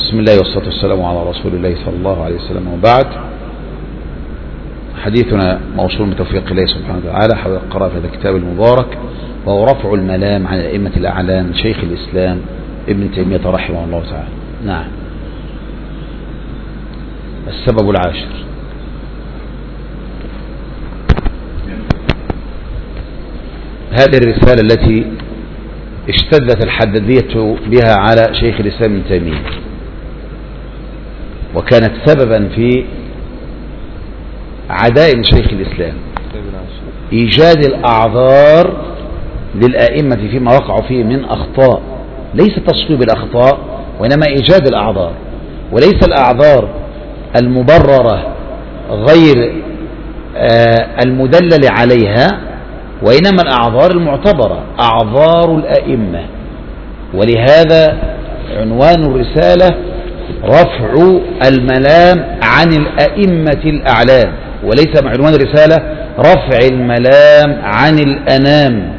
بسم الله والصلاة والسلام على رسول الله صلى الله عليه وسلم، وبعد. حديثنا موصول بتوفيق الله سبحانه وتعالى حول القراءة في هذا الكتاب المبارك، وهو رفع الملام عن أئمة الأعلام شيخ الإسلام ابن تيمية رحمه الله تعالى. نعم. السبب العاشر: هذه الرسالة التي اشتدت الحدادية بها على شيخ الإسلام ابن تيمية، وكانت سببا في عدائم شيخ الإسلام، إيجاد الأعذار للأئمة فيما وقعوا فيه من أخطاء، ليس تصويب الأخطاء وإنما إيجاد الأعذار، وليس الأعذار المبررة غير المدلل عليها، وإنما الأعذار المعتبرة أعذار الأئمة. ولهذا عنوان الرسالة رفع الملام عن الأئمة الأعلام، وليس عنوان الرسالة رفع الملام عن الأنام،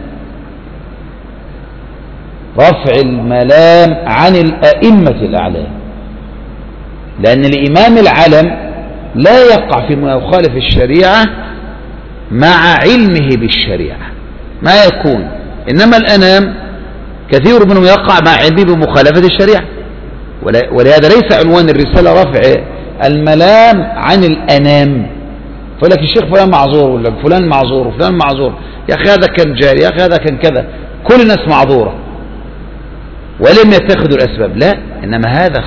رفع الملام عن الأئمة الأعلام، لأن الإمام العلم لا يقع في مخالف الشريعة مع علمه بالشريعة ما يكون، إنما الأنام كثير منهم يقع مع علمه بمخالفة الشريعة. ولهذا ليس عنوان الرسالة رفع الملام عن الأنام. فلك الشيخ فلان معذور، ولا فلان معذور وفلان معذور، يا أخي هذا كان جاري، يا أخي هذا كان كذا، كل الناس معذورة ولم يتخذوا الأسباب. لا، إنما هذا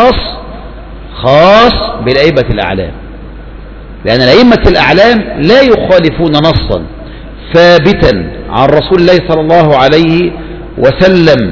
خاص بالأئمة الأعلام، لأن الأئمة الأعلام لا يخالفون نصا ثابتا عن رسول الله صلى الله عليه وسلم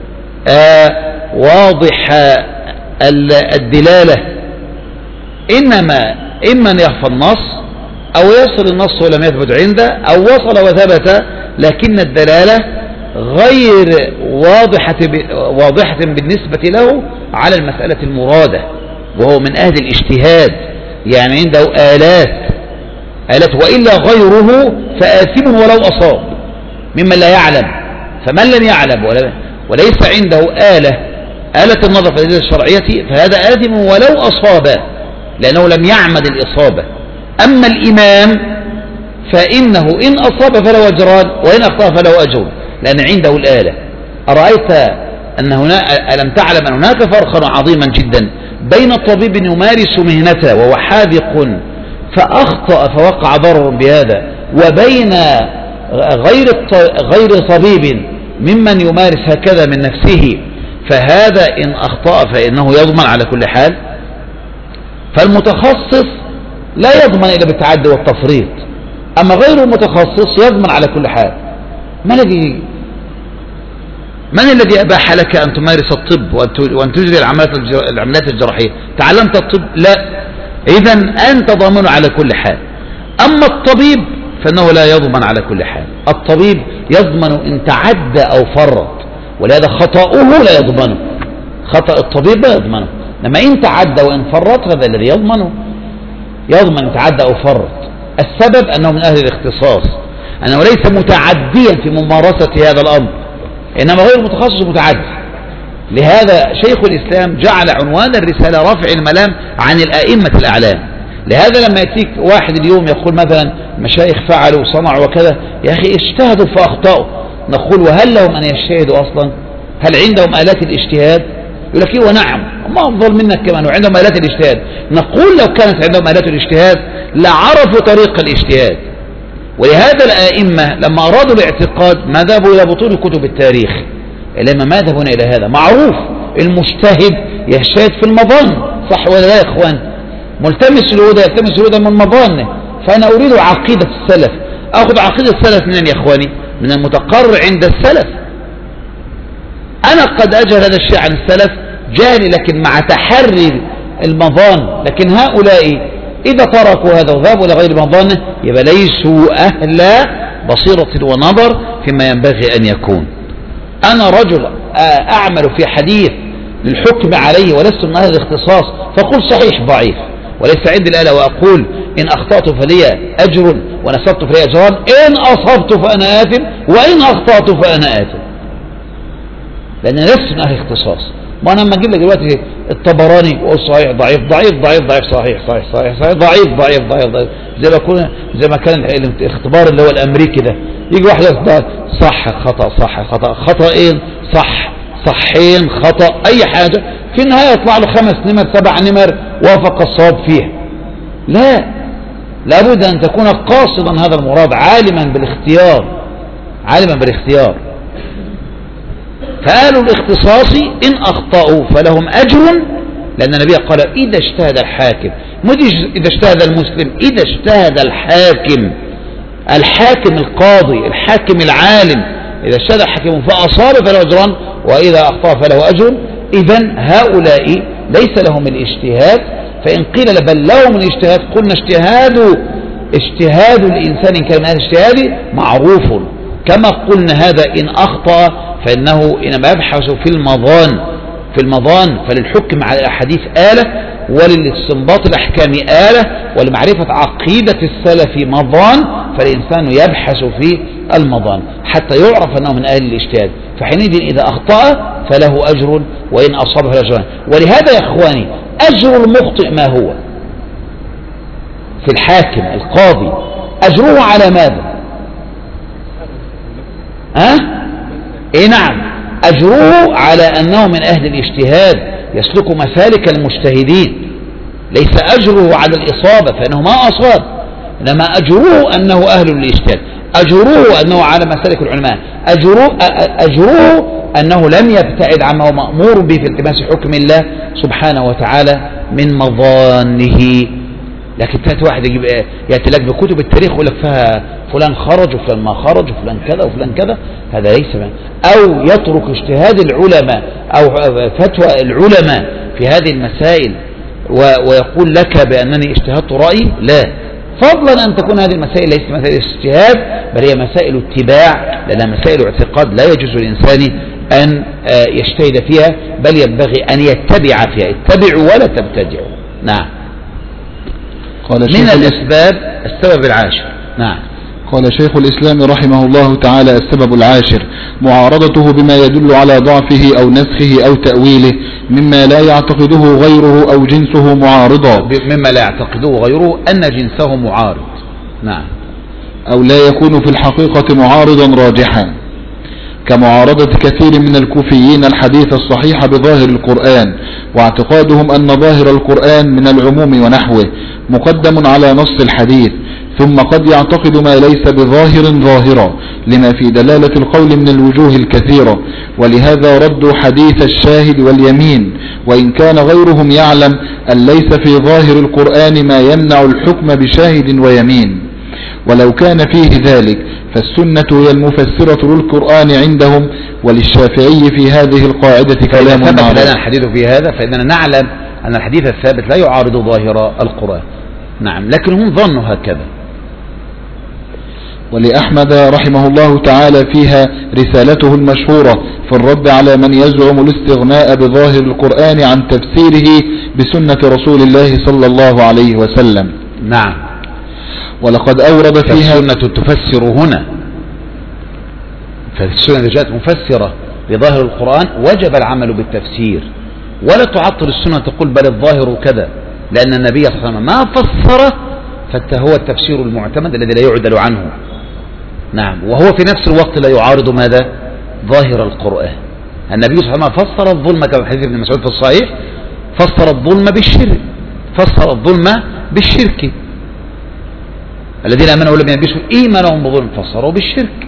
واضح الدلالة، إنما إما أن يخفى النص أو يصل النص ولم يثبت عنده، أو وصل وثبت لكن الدلالة غير واضحة بالنسبة له على المسألة المرادة، وهو من أهل الاجتهاد، يعني عنده آلات، وإلا غيره فآثم ولو أصاب ممن لا يعلم. فمن لم يعلم وليس عنده آلة النظر في الأدلة الشرعية فهذا آثم ولو أصاب، لأنه لم يعمد الإصابة. أما الإمام فإنه إن أصاب فله أجران وإن أخطأ فله أجر، لأن عنده الآلة. أرأيت أن ألم تعلم أن هناك فرقا عظيما جدا بين طبيب يمارس مهنته وهو حاذق فأخطأ فوقع ضرر بهذا، وبين غير طبيب ممن يمارس هكذا من نفسه، فهذا إن أخطأ فإنه يضمن على كل حال. فالمتخصص لا يضمن إلا بالتعدي والتفريط، أما غير المتخصص يضمن على كل حال. من الذي أباح لك أن تمارس الطب وأن تجري العمليات الجراحية؟ تعلمت الطب؟ لا. إذن أنت ضامن على كل حال. أما الطبيب فإنه لا يضمن على كل حال، الطبيب يضمن إن تعدى أو فرط، ولهذا خطأه لا يضمنه، خطأ الطبيب لا يضمنه، لما إن تعدى وإن فرط هذا الذي يضمن إن تعدى أو فرط. السبب أنه من أهل الاختصاص، أنه ليس متعديا في ممارسة هذا الأمر، إنما غير متخصص متعدي. لهذا شيخ الإسلام جعل عنوان الرسالة رفع الملام عن الأئمة الأعلام. لهذا لما يأتيك واحد اليوم يقول مثلا مشايخ فعلوا وصنعوا وكذا، يا أخي اجتهدوا فأخطأوا، نقول وهل لهم أن يجتهدوا أصلا؟ هل عندهم آلات الاجتهاد؟ يقول لك ونعم، هم أفضل منك كمان وعندهم آلات الاجتهاد. نقول لو كانت عندهم آلات الاجتهاد لعرفوا طريق الاجتهاد. ولهذا الأئمة لما أرادوا الاعتقاد ما ذهبوا إلى بطون كتب التاريخ، لما ما ذهبون إلى هذا. معروف المجتهد يجتهد في المظان، صح ولا لا يا إخوان؟ ملتمس الهدى يلتمس الهدى من مظانه. فأنا أريد عقيدة السلف، أخذ عقيدة السلف منين يا إخواني؟ من المتقرر عند السلف. أنا قد أجهل هذا الشيء عن السلف جاهلي، لكن مع تحري المظان. لكن هؤلاء إذا تركوا هذا وذهبوا إلى غير مظانه يبقى ليسوا أهل بصيرة ونظر فيما ينبغي أن يكون. أنا رجل أعمل في حديث للحكم عليه ولست من أهل الاختصاص، فقل صحيح ضعيف، وليس عندي الآلة وأقول إن أخطأت فلي أجر وإن أصبت فلي أجران، إن أصبت فأنا آثم وإن أخطأت فأنا آثم، لأن لست من أهل اختصاص. ما أنا لما أجيب لك دلوقتي الطبراني وقول صحيح ضعيف ضعيف ضعيف ضعيف صحيح صحيح صحيح صحيح ضعيف ضعيف ضعيف ضعيف، زي ما كان الاختبار اللي هو الامريكي ده، يجي واحد صح خطأ صح خطأ خطأين صح صحين خطأ اي حاجة، في النهاية يطلع له 5 نمر 7 نمر وافق الصواب فيها. لا، لابد ان تكون قاصدا هذا المراد، عالما بالاختيار، عالما بالاختيار. فآل الاختصاص إن أخطأوا فلهم أجر، لأن النبي قال إذا اجتهد الحاكم، مش إذا اجتهد المسلم، إذا اجتهد الحاكم، الحاكم القاضي الحاكم العالم، إذا اجتهد الحاكم فأصاب فله أجران وإذا أخطأ فله أجر. إذن هؤلاء ليس لهم الاجتهاد، فإن قيل بل لهم الاجتهاد قلنا اجتهاد الإنسان إن كان من هذا الاجتهاد معروف، كما قلنا هذا إن أخطأ فإنه إنما يبحث في المضان فللحكم على الأحاديث آلة، وللاستنباط الأحكام آلة، ولمعرفة عقيدة السلف مضان، فالإنسان يبحث في المضان حتى يعرف أنه من أهل الاجتهاد، فحينئذ إذا أخطأ فله أجر وإن أصابه فله أجران. ولهذا يا إخواني أجر المخطئ ما هو في الحاكم القاضي؟ أجره على ماذا؟ إيه نعم، أجره على أنه من أهل الاجتهاد يسلك مسالك المجتهدين، ليس أجره على الإصابة فإنه ما أصاب، إنما أجره أنه أهل الاجتهاد، أجره أنه على مسالك العلماء، أجره أنه لم يبتعد عما هو مأمور به في التماس حكم الله سبحانه وتعالى من مظانه. لكن تأتي واحد يأتي لك بكتب التاريخ يقول لك فيها فلان خرج وفلان ما خرج وفلان كذا وفلان كذا، هذا ليس من، أو يترك اجتهاد العلماء أو فتوى العلماء في هذه المسائل ويقول لك بأنني اجتهدت رأيي، لا، فضلا أن تكون هذه المسائل ليست مسائل اجتهاد بل هي مسائل اتباع، لأنها مسائل اعتقاد لا يجوز للإنسان أن يجتهد فيها، بل ينبغي أن يتبع فيها، اتبعوا ولا تبتدعوا. نعم. من الأسباب السبب العاشر. نعم. قال شيخ الإسلام رحمه الله تعالى: السبب العاشر معارضته بما يدل على ضعفه أو نسخه أو تأويله مما لا يعتقده غيره أو جنسه معارضا، مما لا يعتقده غيره أن جنسه معارض. نعم. أو لا يكون في الحقيقة معارضا راجحا، كمعارضة كثير من الكوفيين الحديث الصحيح بظاهر القرآن، واعتقادهم أن ظاهر القرآن من العموم ونحوه مقدم على نص الحديث، ثم قد يعتقد ما ليس بظاهر ظاهرا لما في دلالة القول من الوجوه الكثيرة، ولهذا ردوا حديث الشاهد واليمين، وإن كان غيرهم يعلم أن ليس في ظاهر القرآن ما يمنع الحكم بشاهد ويمين. ولو كان فيه ذلك فالسنة هي المفسرة للقرآن عندهم، وللشافعي في هذه القاعدة كلام ثبت لنا الحديث في هذا، فإننا نعلم أن الحديث الثابت لا يعارض ظاهر القرآن. نعم، لكن هم ظنوا هكذا. ولأحمد رحمه الله تعالى فيها رسالته المشهورة في الرد على من يزعم الاستغناء بظاهر القرآن عن تفسيره بسنة رسول الله صلى الله عليه وسلم. نعم. ولقد أورد فيها السنة تفسر هنا، فالسنة جاءت مفسرة لظاهر القرآن وجب العمل بالتفسير، ولا تعطل السنة تقول بل الظاهر كذا، لأن النبي صلى الله عليه وسلم ما فسره فهو التفسير المعتمد الذي لا يعدل عنه. نعم. وهو في نفس الوقت لا يعارض ماذا؟ ظاهر القرآن. النبي صلى الله عليه وسلم فسر الظلم كما في حديث ابن مسعود في الصحيح، فسر الظلم بالشرك، فسر الظلم بالشرك، الذين آمنوا ولم يلبسوا إيمانهم بظلم فسروا بالشرك،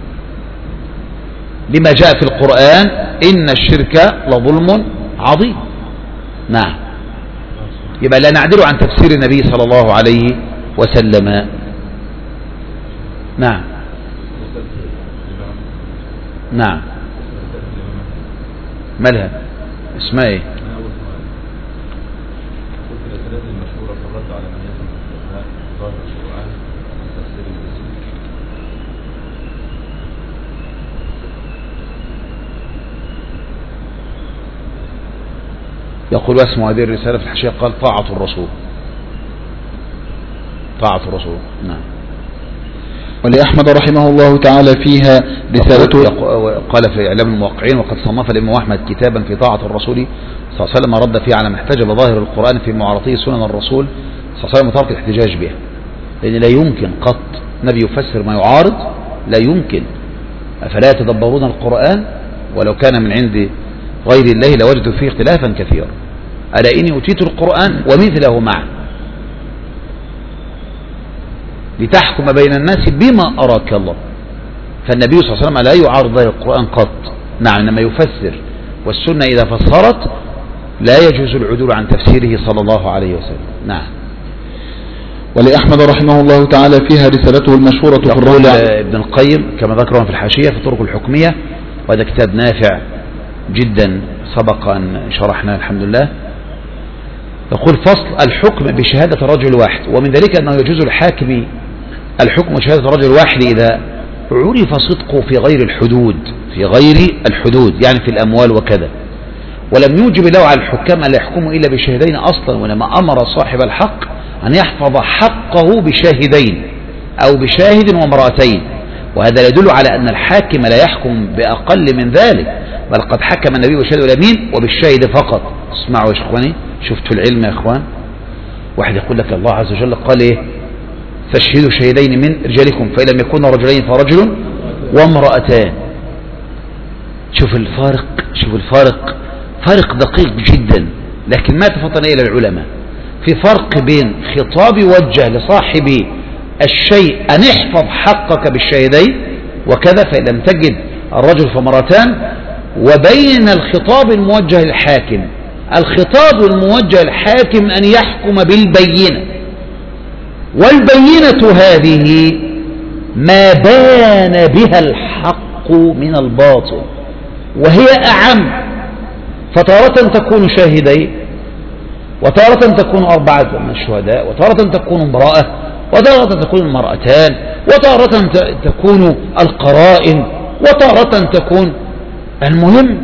لما جاء في القرآن إن الشرك لظلم عظيم. نعم. يبقى لا نعدل عن تفسير النبي صلى الله عليه وسلم. نعم. نعم. مالها اسمها ايه؟ يقول اسمه هذه الرسالة في الحاشية قال طاعة الرسول، طاعة الرسول. نعم. ولأحمد رحمه الله تعالى فيها رسالته. قال في إعلام الموقعين: وقد صنف الإمام أحمد كتابا في طاعة الرسول صلى الله عليه وسلم رد فيه على ما احتج بظاهر القرآن في معارضته سنن الرسول صلى الله عليه وسلم وترك الاحتجاج بها، لأن لا يمكن قط نبي يفسر ما يعارض، لا يمكن. أفلا يتدبرون القرآن ولو كان من عند غير الله لوجدوا فيه اختلافا كثيرا. ألا إني أوتيت القرآن ومثله معه لتحكم بين الناس بما أراك الله. فالنبي صلى الله عليه وسلم لا يعارض ظاهر القرآن قط، نعم، إنما يفسر، والسنة إذا فسرت لا يجوز العدول عن تفسيره صلى الله عليه وسلم. نعم. ولأحمد رحمه الله تعالى فيها رسالته المشهورة في الرد. ابن القيم كما ذكرنا في الحاشية في الطرق الحكمية، وهذا كتاب نافع جدا سبق أن شرحنا الحمد لله. يقول: فصل الحكم بشهادة رجل واحد، ومن ذلك أنه يجوز الحاكم الحكم بشهادة رجل واحد إذا عرف صدقه في غير الحدود، في غير الحدود يعني في الأموال وكذا، ولم يوجب له على الحكام أن لا يحكموا إلا بشاهدين أصلا، وإنما أمر صاحب الحق أن يحفظ حقه بشاهدين أو بشاهد وامرأتين. وهذا يدل على أن الحاكم لا يحكم بأقل من ذلك، بل قد حكم النبي بالشهادة واليمين وبالشاهد فقط. اسمعوا يا إخواني، شفتوا العلم يا إخوان؟ واحد يقول لك الله عز وجل قال إيه؟ فاشهدوا شهيدين من رجالكم فإن لم يكونا رجلين فرجل وامرأتان. شوف الفارق، شوف الفارق، فارق دقيق جدا، لكن ما تفطن إلى العلماء. في فرق بين خطاب يوجه لصاحب الشيء أن احفظ حقك بالشهيدين وكذا فإن لم تجد الرجل فمرتان، وبين الخطاب الموجه للحاكم. الخطاب الموجه للحاكم أن يحكم بالبينة، والبينة هذه ما بان بها الحق من الباطل، وهي أعم، فتارة تكون شاهدين، وتارة تكون 4 من الشهداء، وتارة تكون امرأة، وتارة تكون المرأتان، وتارة تكون القرائن، وتارة تكون. المهم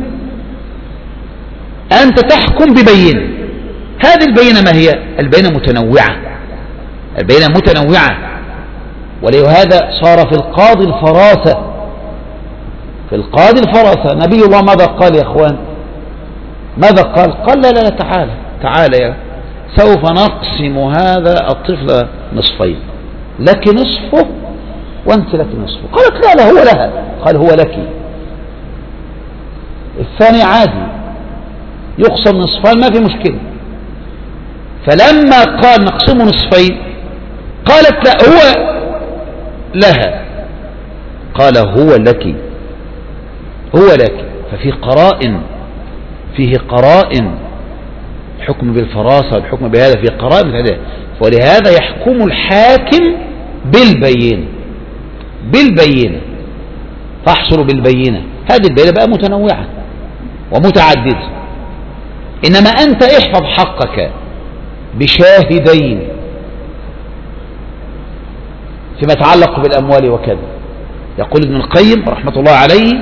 أنت تحكم ببينة. هذه البينة ما هي؟ البينة متنوعة، البينة متنوعة، ولهذا صار في القاضي الفراسة، في القاضي الفراسة. نبي الله ماذا قال يا أخوان؟ ماذا قال؟ قال: لا لا تعالى تعالى يا سوف نقسم هذا الطفل نصفين، لك نصفه وانت لك نصفه. قالت: لا لا هو لها. قال: هو لك. الثاني عادي يقسم نصفين ما في مشكلة. فلما قال نقسمه نصفين قالت: لا هو لها. قال: هو لك، هو لك. ففي قرائن، فيه قرائن، الحكم بالفراسة والحكم بهذا في قرائن هذا، ولهذا يحكم الحاكم بالبينة، بالبينة، فاحصلوا بالبينة. هذه البينة بقى متنوعة ومتعددة، إنما أنت احفظ حقك بشاهدين فيما يتعلق بالأموال وكذا. يقول ابن القيم رحمة الله عليه: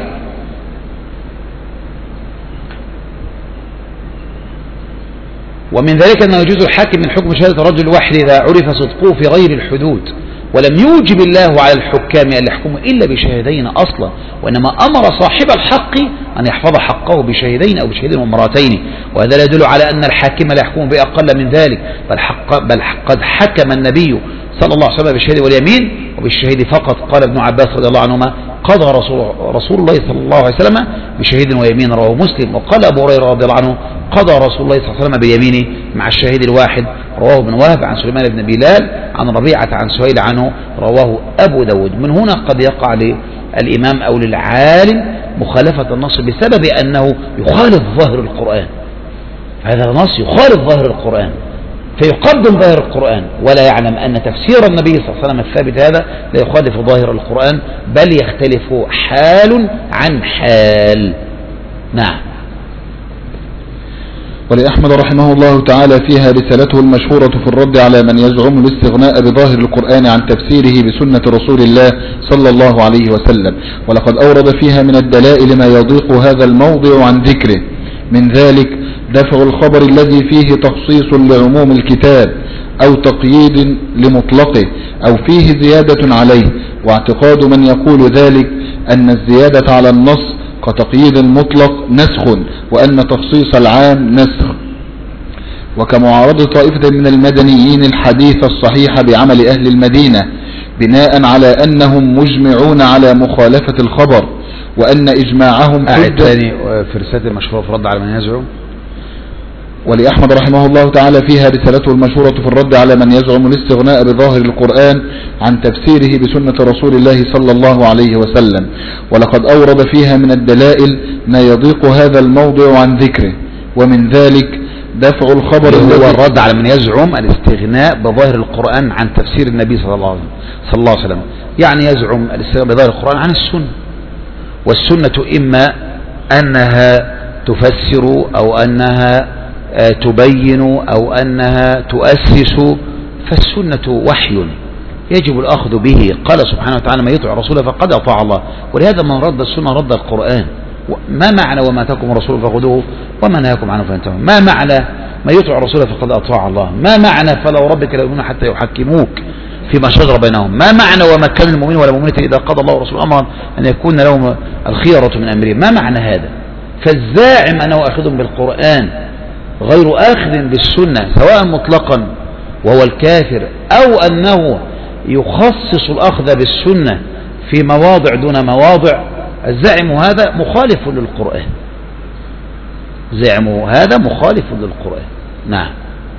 ومن ذلك أنه يجوز الحاكم من حكم شهادة رجل واحد إذا عرف صدقه في غير الحدود، ولم يوجب الله على الحكام أن يحكموا إلا بشهدين أصلا، وإنما أمر صاحب الحق أن يحفظ حقه بشهدين أو بشهدين ومرتين. وهذا لا يدل على أن الحاكم لا يحكم بأقل من ذلك، بل قد حكم النبي صلى الله عليه وسلم بالشهيد واليمين وبالشهيد فقط. قال ابن عباس رضي الله عنهما: قضى رسول الله صلى الله عليه وسلم بشهيد ويمين، رواه مسلم. وقال أبو هريرة رضي الله عنه: قضى رسول الله صلى الله عليه وسلم باليمين مع الشهيد الواحد، رواه ابن وهب عن سليمان بن بلال عن ربيعة عن سهيل عنه، رواه أبو داود. من هنا قد يقع للإمام أو للعالم مخالفة النص بسبب أنه يخالف ظاهر القرآن. هذا النص يخالف ظاهر القرآن فيقدم ظاهر القرآن، ولا يعلم أن تفسير النبي صلى الله عليه وسلم الثابت هذا لا يخالف ظاهر القرآن، بل يختلف حال عن حال. نعم. ولأحمد رحمه الله تعالى فيها رسالته المشهورة في الرد على من يزعم الاستغناء بظاهر القرآن عن تفسيره بسنة رسول الله صلى الله عليه وسلم، ولقد أورد فيها من الدلائل ما يضيق هذا الموضع عن ذكره، من ذلك دفع الخبر الذي فيه تخصيص لعموم الكتاب أو تقييد لمطلقه أو فيه زيادة عليه، واعتقاد من يقول ذلك أن الزيادة على النص كتقييد المطلق نسخ، وأن تخصيص العام نسخ. وكمعارضة طائفة من المدنيين الحديث الصحيح بعمل أهل المدينة بناء على أنهم مجمعون على مخالفة الخبر، وأن إجماعهم حجة. ثاني في رسالة المشهورة في الرد على من يزعم. ولأحمد رحمه الله تعالى فيها رسالته المشهورة في الرد على من يزعم الاستغناء بظاهر القرآن عن تفسيره بسنة رسول الله صلى الله عليه وسلم، ولقد أورد فيها من الدلائل ما يضيق هذا الموضع عن ذكره، ومن ذلك دفع الخبر هو الرد على من يزعم الاستغناء بظاهر القرآن عن تفسير النبي صلى الله عليه وسلم، يعني يزعم الاستغناء بظاهر القرآن عن السنة، والسنة إما أنها تفسر أو أنها تبين أو أنها تؤسس، فالسنة وحي يجب الأخذ به. قال سبحانه وتعالى: من يطع الرسول فقد أطاع الله. ولهذا من رد السنة رد القرآن. ما معنى وما أتاكم الرسول فخذوه وما نهاكم عنه فانتهوا؟ ما معنى من يطع الرسول فقد أطاع الله؟ ما معنى فلو ربك لا يؤمنون حتى يحكموك فيما شجر بينهم؟ ما معنى وما كان المؤمن ولا مؤمنة إذا قضى الله ورسوله أمرا أن يكون لهم الخيرة من أمرهم؟ ما معنى هذا؟ فالزاعم أنه أخذ بالقرآن غير آخذ بالسنة سواء مطلقا وهو الكافر، أو أنه يخصص الأخذ بالسنة في مواضع دون مواضع، الزاعم هذا مخالف للقرآن. زاعم هذا مخالف للقرآن. نعم.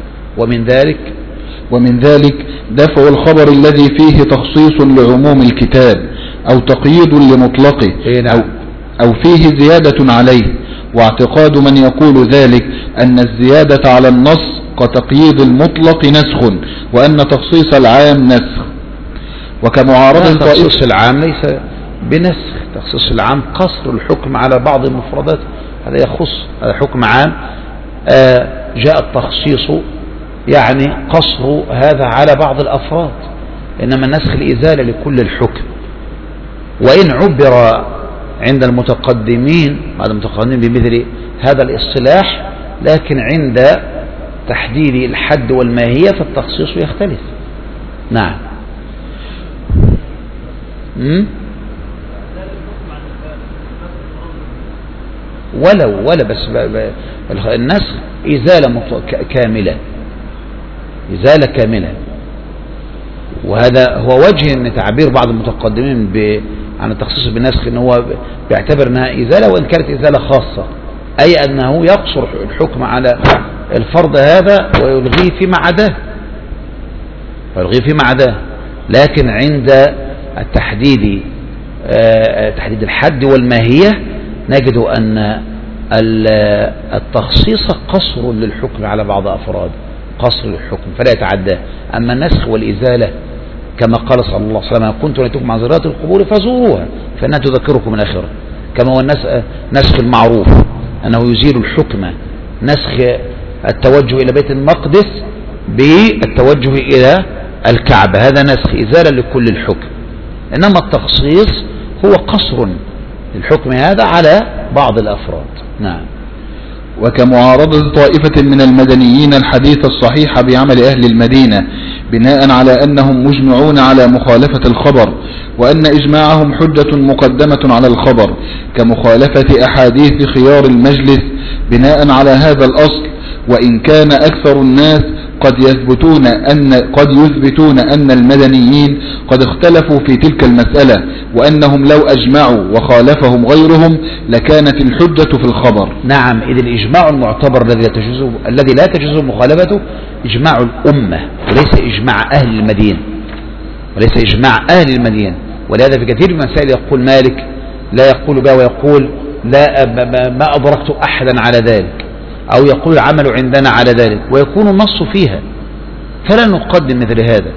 ومن ذلك دفع الخبر الذي فيه تخصيص لعموم الكتاب أو تقييد لمطلقه أو فيه زيادة عليه، واعتقاد من يقول ذلك أن الزيادة على النص كتقييد المطلق نسخ، وأن تخصيص العام نسخ. وكمعارضة تخصيص العام ليس بنسخ، تخصيص العام قصر الحكم على بعض المفردات، هذا يخص، هذا حكم عام. جاء التخصيص يعني قصر هذا على بعض الأفراد، إنما النسخ الإزالة لكل الحكم. وإن عبر عند المتقدمين بمثل هذا الاصطلاح، لكن عند تحديد الحد والماهية فالتخصيص يختلف. نعم. ولا بس النسخ إزالة كاملة، إزالة كاملة. وهذا هو وجه ان تعبير بعض المتقدمين عن التخصيص بالنسخ، ان هو بيعتبر انها إزالة وإن كانت إزالة خاصة، أي أنه يقصر الحكم على الفرض هذا ويلغيه فيما عداه، لكن عند التحديد تحديد الحد والماهية نجد أن التخصيص قصر للحكم على بعض أفراد، قصر للحكم فلا يتعداه. أما النسخ والإزالة كما قال صلى الله عليه وسلم: كنت نأتيكم عن زيارات القبور فزوروها فإنها تذكركم الآخرة. كما هو نسخ المعروف أنه يزيل الحكم، نسخ التوجه إلى بيت المقدس بالتوجه إلى الكعبة، هذا نسخ إزالة لكل الحكم. إنما التخصيص هو قصر الحكم هذا على بعض الأفراد. نعم. وكمعارضة طائفة من المدنيين الحديث الصحيح بعمل أهل المدينة بناء على أنهم مجمعون على مخالفة الخبر، وأن إجماعهم حجة مقدمة على الخبر، كمخالفة أحاديث خيار المجلس بناء على هذا الأصل، وإن كان أكثر الناس قد يثبتون أن المدنيين قد اختلفوا في تلك المسألة، وأنهم لو أجمعوا وخالفهم غيرهم لكانت الحجة في الخبر. نعم. إذ الإجماع المعتبر الذي لا تجوز مخالفته إجماع الأمة وليس إجماع أهل المدينة. ولهذا في كثير من المسائل يقول مالك لا يقول بها، ويقول لا ما أدركت أحدا على ذلك، أو يقول العمل عندنا على ذلك، ويكون النص فيها، فلا نقدم مثل هذا.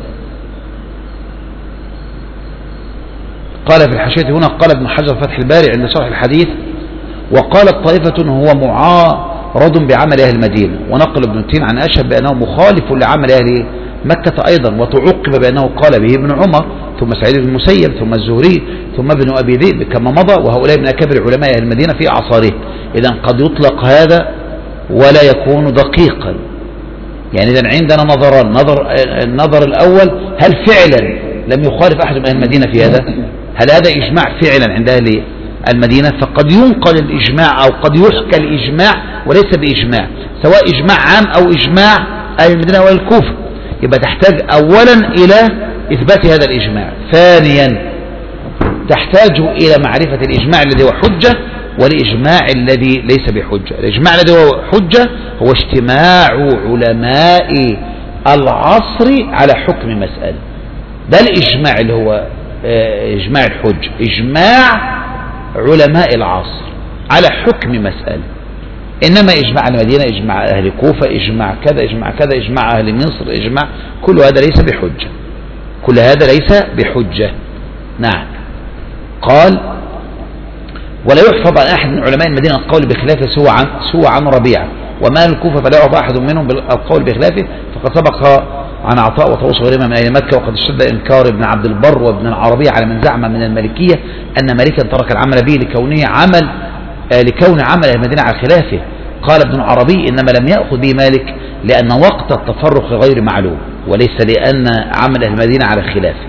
قال في الحاشية هنا، قال ابن حجر فتح الباري عند شرح الحديث: وقالت طائفة هو معارض بعمل أهل المدينة. ونقل ابن تين عن أشهب بأنه مخالف لعمل أهل مكة أيضا، وتعقب بأنه قال به ابن عمر ثم سعيد بن المسيب ثم الزهري ثم ابن أبي ذئب كما مضى، وهؤلاء من أكابر علماء أهل المدينة في أعصاره. إذا قد يطلق هذا ولا يكون دقيقا. يعني إذا عندنا نظران، النظر الأول هل فعلا لم يخالف أحد من أهل المدينة في هذا؟ هل هذا إجماع فعلا عند أهل المدينة؟ فقد ينقل الإجماع أو قد يحكى الإجماع وليس بإجماع، سواء إجماع عام أو إجماع أهل المدينة والكوفة. يبقى تحتاج أولا إلى إثبات هذا الإجماع، ثانيا تحتاج إلى معرفة الإجماع الذي هو حجة والإجماع الذي ليس بحجة. الإجماع الذي هو حجة هو اجتماع علماء العصر على حكم مسألة، ده الإجماع اللي هو إجماع الحج، إجماع علماء العصر على حكم مسألة. إنما إجماع المدينة، إجماع أهل الكوفة، إجماع كذا إجماع كذا، إجماع أهل مصر، إجماع، كل هذا ليس بحجة، كل هذا ليس بحجة. نعم. قال ولا يحفظ عن أحد من علماء المدينة القول بخلافه سوى عن ربيعة، وما أهل الكوفة فلا يعرف أحد منهم بالقول بخلافه، فقد سبق عن عطاء وطاووس وغيرهما من أهل مكة. وقد اشتد إنكار ابن عبد البر وابن العربي على من زعم من المالكية أن مالكا ترك العمل به لكون عمل المدينة على خلافه. قال ابن العربي إنما لم يأخذ به مالك لأن وقت التفرق غير معلوم، وليس لأن عمل المدينة على خلافه.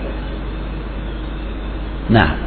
نعم.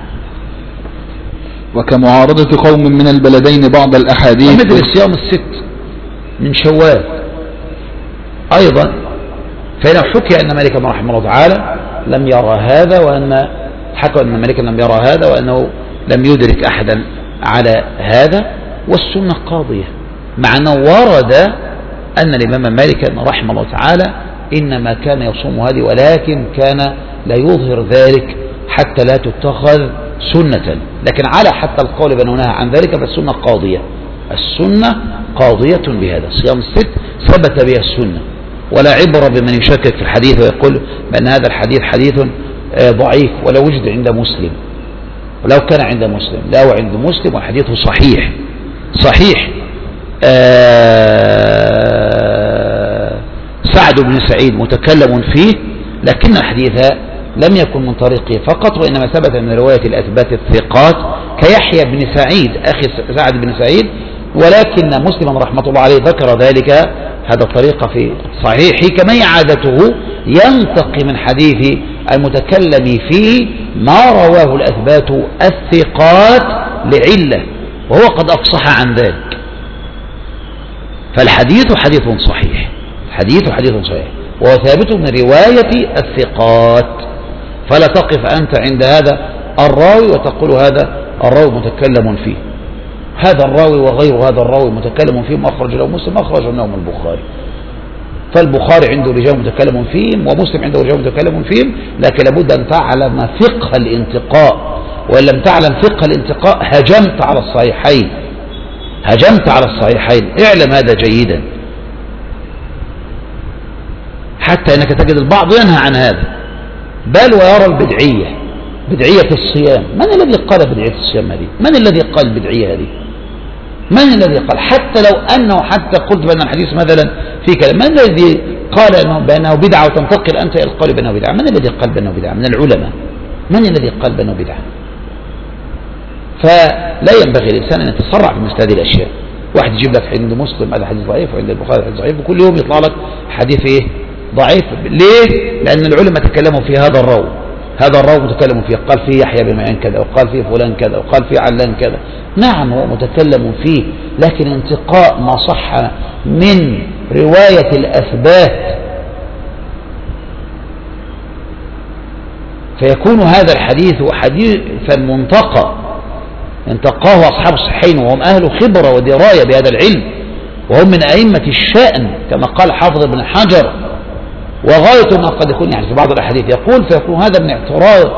وكمعارضة قوم من البلدين بعض الأحاديث، ومثل صيام الست من شوال أيضا، فإنه حكي أن مالك رحمه الله تعالى لم يرى هذا، وأن حكى أن مالك لم يرى هذا، وأنه لم يدرك أحدا على هذا، والسنة قاضية، مع أنه ورد أن الإمام مالك رحمه الله تعالى إنما كان يصوم هذه، ولكن كان لا يظهر ذلك حتى لا تتخذ سنة. لكن على حتى القول بأنه نهى عن ذلك فالسنة قاضية، السنة قاضية بهذا. صيام الست ثبت بها السنة، ولا عبرة بمن يشكك في الحديث ويقول بأن هذا الحديث حديث ضعيف ولو وجد عند مسلم، ولو كان عند مسلم، لا هو عند مسلم والحديث صحيح. سعد بن سعيد متكلم فيه، لكن الحديث لم يكن من طريقه فقط، وإنما ثبت من رواية الأثبات الثقات كيحيى بن سعيد أخي سعد بن سعيد، ولكن مسلم رحمة الله عليه ذكر ذلك هذا الطريقة في صحيحه، كما عادته ينتقي من حديث المتكلم فيه ما رواه الأثبات الثقات لعلة، وهو قد أفصح عن ذلك. فالحديث حديث صحيح، وهو ثابت من رواية الثقات، فلا تقف أنت عند هذا الراوي وتقول هذا الراوي متكلم فيه، هذا الراوي وغير هذا الراوي متكلم فيه، أخرج له مسلم، أخرج لهم البخاري. فالبخاري عنده رجال متكلم فيهم، ومسلم عنده رجال متكلم فيهم، لكن لابد أن تعلم فقه الانتقاء، وإن لم تعلم فقه الانتقاء هجمت على الصحيحين. اعلم هذا جيدا، حتى أنك تجد البعض ينهى عن هذا، بل ويرى بدعية الصيام. من الذي قال بدعية الصيام هذه؟ من الذي قال بدعية هذه؟ من الذي قال؟ حتى لو أنه حتى قلت بأن الحديث مثلا في كلام، من الذي قال بأنه بدعة وتنتقل أنت إلى القول بأنه بدعة؟ من الذي قال بأنه بدعة من العلماء؟ من الذي قال بأنه بدعة؟ فلا ينبغي الإنسان أن يتسرع في مثل هذه الأشياء. واحد يجيب لك عند مسلم هذا حديث ضعيف، وعند البخاري حديث ضعيف، وكل يوم يطلع لك حديث ضعيف. ليه؟ لأن العلماء تكلموا في هذا الراوي متكلم فيه، قال فيه يحيى بن معين كذا، وقال فيه فلان كذا، وقال فيه علان كذا. نعم هو متكلم فيه، لكن انتقاء ما صح من رواية الأثبات، فيكون هذا الحديث حديثا منتقى انتقاه أصحاب الصحيحين، وهم أهل خبرة ودراية بهذا العلم، وهم من أئمة الشأن كما قال حافظ ابن حجر. وغاية ما قد يكون في بعض الأحاديث يقول فيكون هذا من اعتراض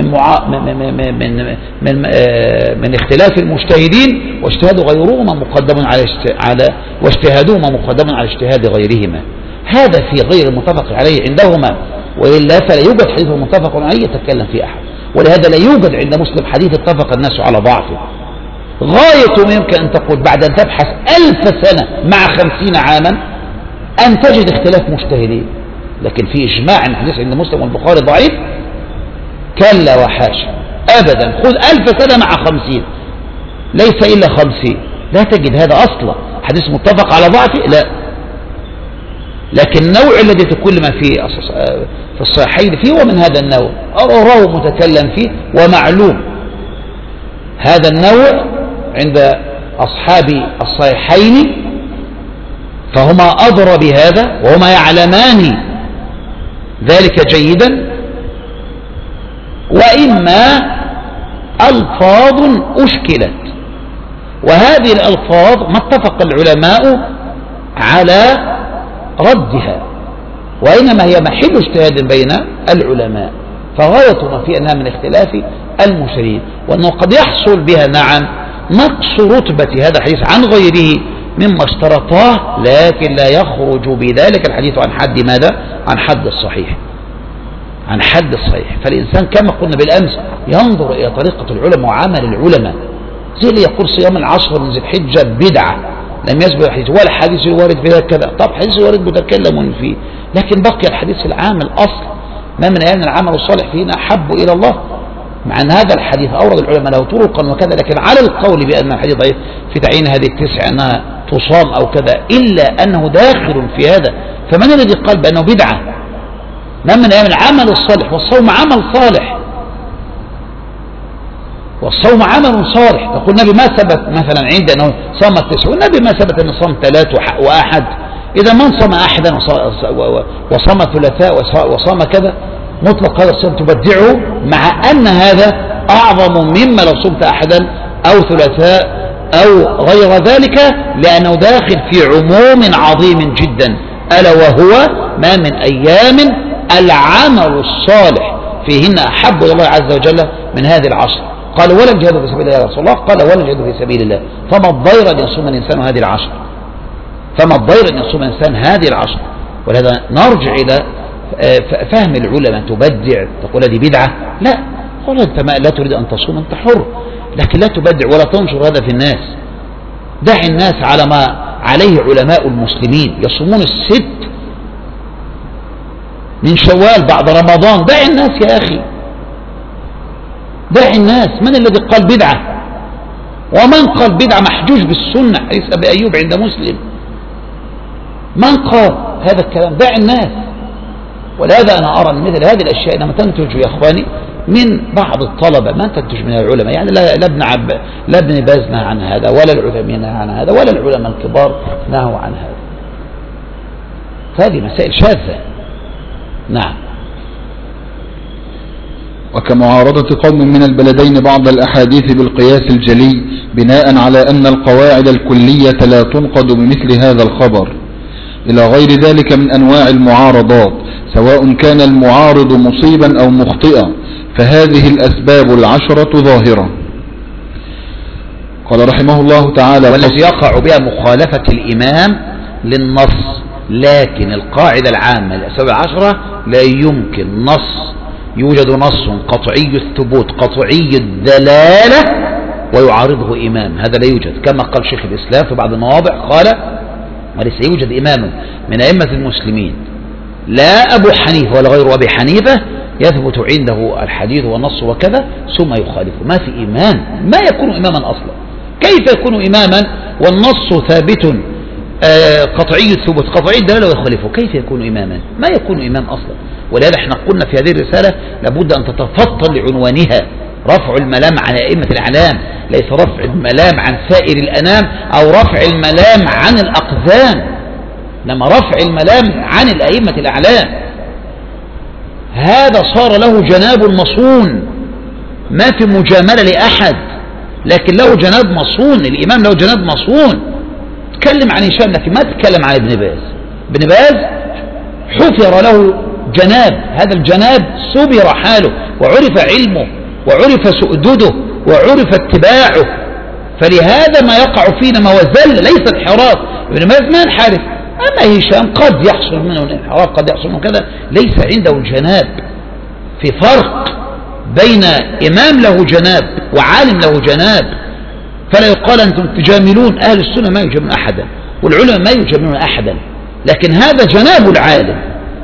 من اختلاف المجتهدين، واجتهاد غيرهما مقدم واجتهادهما مقدم على اجتهاد غيرهما. هذا في غير المتفق عليه عندهما، وإلا فلا يوجد حديث متفق عليه يتكلم فيه أحد، ولهذا لا يوجد عند مسلم حديث اتفق الناس على ضعفه. غاية ما يمكن أن تقول بعد أن تبحث 1000 سنة مع 50 عاما أن تجد اختلاف مجتهدين، لكن في إجماع أن الحديث عند مسلم والبخاري ضعيف؟ كلا وحاشا أبدا. خذ 1000 سنة مع 50 ليس إلا 50، لا تجد هذا أصلا حديث متفق على ضعفه، لا. لكن النوع الذي تكون ما فيه في الصحيحين فيه ومن هذا النوع أراه متكلم فيه ومعلوم. هذا النوع عند أصحاب الصحيحين فهما أضرى بهذا وهما يعلمان ذلك جيدا. وإما ألفاظ أشكلت، وهذه الألفاظ ما اتفق العلماء على ردها، وإنما هي محل اجتهاد بين العلماء، فغاية ما في أنها من اختلاف المشرعين، وأنه قد يحصل بها نعم نقص رتبة هذا الحديث عن غيره مما اشترطاه، لكن لا يخرج بذلك الحديث عن حد ماذا؟ عن حد الصحيح، عن حد الصحيح. فالإنسان كما قلنا بالأمس ينظر إلى طريقة العلماء وعمل العلماء، زي اللي يقول صيام العشر من ذي الحجة بدعة لم يثبت الحديث ولا حديث الوارد فيها كذا. طب حديث الوارد متكلم فيه، لكن بقي الحديث العام الأصل ما من أيام العمل الصالح فينا أحب إلى الله. مع أن هذا الحديث أورد العلماء له طرقا وكذا، لكن على القول بأن الحديث ضعيف في تعيين هذه التسع أنها تصام أو كذا، إلا أنه داخل في هذا. فمن الذي قال بأنه بدعة؟ ما من أيام العمل الصالح، والصوم عمل صالح، والصوم عمل صالح. تقول النبي ما ثبت مثلا عند أنه صام التسع، والنبي ما ثبت أنه صام 3 وأحد. إذا من صام أحدا وصام ثلاثاء وصام كذا مطلق هذا الصوم تبدعه، مع أن هذا أعظم مما لو صمت أحدا أو ثلاثاء أو غير ذلك، لأنه داخل في عموم عظيم جدا، ألا وهو ما من أيام العمل الصالح فيهن أحب إلى الله عز وجل من هذه العشر. قال ولا الجهاد في سبيل الله يا رسول الله؟ قال ولا الجهاد في سبيل الله. فما الضير أن يصوم الإنسان هذه العشر؟ فما الضير أن يصوم الإنسان هذه العشر؟ ولهذا نرجع إلى فهم العلماء. تبدع تقول هذه بدعة؟ لا، قل أنت لا تريد أن تصوم أنت حر، لكن لا تبدع ولا تنشر هذا في الناس. دع الناس على ما عليه علماء المسلمين، يصومون 6 من شوال بعد رمضان. دع الناس يا أخي، دع الناس. من الذي قال بدعة؟ ومن قال بدعة محجوج بالسنة، حديث أبي أيوب عند مسلم. من قال هذا الكلام؟ دع الناس. ولهذا أنا أرى أن مثل هذه الأشياء إنما تنتج يا أخواني من بعض الطلبة، ما تنتج من العلماء. يعني لا ابن باز نهى عن هذا، ولا العثيمين نهى عن هذا، ولا العلماء الكبار نهوا عن هذا. فهذه مسائل شاذة. نعم. وكمعارضة قوم من البلدين بعض الأحاديث بالقياس الجلي بناء على أن القواعد الكلية لا تنقض بمثل هذا الخبر، إلى غير ذلك من أنواع المعارضات، سواء كان المعارض مصيبا أو مخطئا، فهذه الأسباب 10 ظاهرة. قال رحمه الله تعالى والذي يقع بها مخالفة الإمام للنص، لكن القاعدة العامة للأسباب 10 لا يمكن يوجد نص قطعي الثبوت قطعي الدلالة ويعارضه إمام، هذا لا يوجد. كما قال شيخ الإسلام في بعض المواضع قال وليس يوجد إمام من أئمة المسلمين لا أبو حنيفة ولا غير أبي حنيفة يثبت عنده الحديث والنص وكذا ثم يخالفه. ما في إمام، ما يكون إماما أصلا. كيف يكون إماما والنص ثابت قطعي الثبوت قطعي الدلالة ويخالفه؟ كيف يكون إماما؟ ما يكون إمام أصلا. ولهذا احنا قلنا في هذه الرسالة لابد أن تتفطن لعنوانها، رفع الملام عن أئمة الأعلام، ليس رفع الملام عن سائر الأنام أو رفع الملام عن الأقزام، إنما رفع الملام عن الأئمة الأعلام. هذا صار له جناب مصون، ما في مجاملة لأحد، لكن له جناب مصون. الإمام له جناب مصون. تكلم عن هشام لكن ما تتكلم عن ابن باز. ابن باز حفر له جناب، هذا الجناب سبر حاله وعرف علمه وعرف سؤدده وعرف اتباعه. فلهذا ما يقع فينا ما وزل ليس انحراف. ابن باز ما انحرف، أما هشام قد يحصل منه الانحراف قد يحصل منه كذا، ليس عنده الجناب. في فرق بين إمام له جناب وعالم له جناب. فلا يقال أنتم تجاملون، أهل السنة ما يجاملون أحدا والعلماء ما يجاملون أحدا، لكن هذا جناب العالم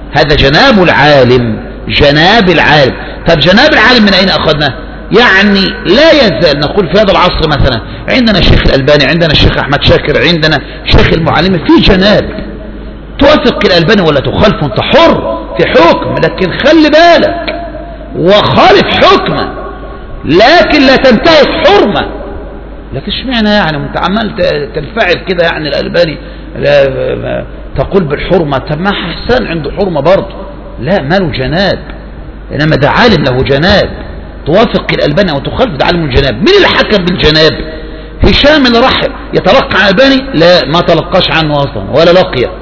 هذا جناب العالم، جناب العالم. طب جناب العالم من أين أخذناه؟ يعني لا يزال نقول في هذا العصر مثلا عندنا الشيخ الألباني، عندنا الشيخ أحمد شاكر، عندنا شيخ المعلم، في جناب. توافق الألباني ولا تخالفه أنت حر في حكم، لكن خلي بالك وخالف حكمه، لكن لا تنتهك حرمه. لكن اشمعنى يعني انت عمال تنفعل كده؟ يعني الألباني تقول بالحرمة، طب ما حسان عنده حرمة برضه، لا ماله جناب، انما ده عالم له جناب. توافق الألباني او تخالف، ده عالم الجناب. مين اللي حكم بالجناب؟ هشام اللي راح يتلقى عن الألباني؟ لا، ما تلقاش عنه اصلا ولا لقيه.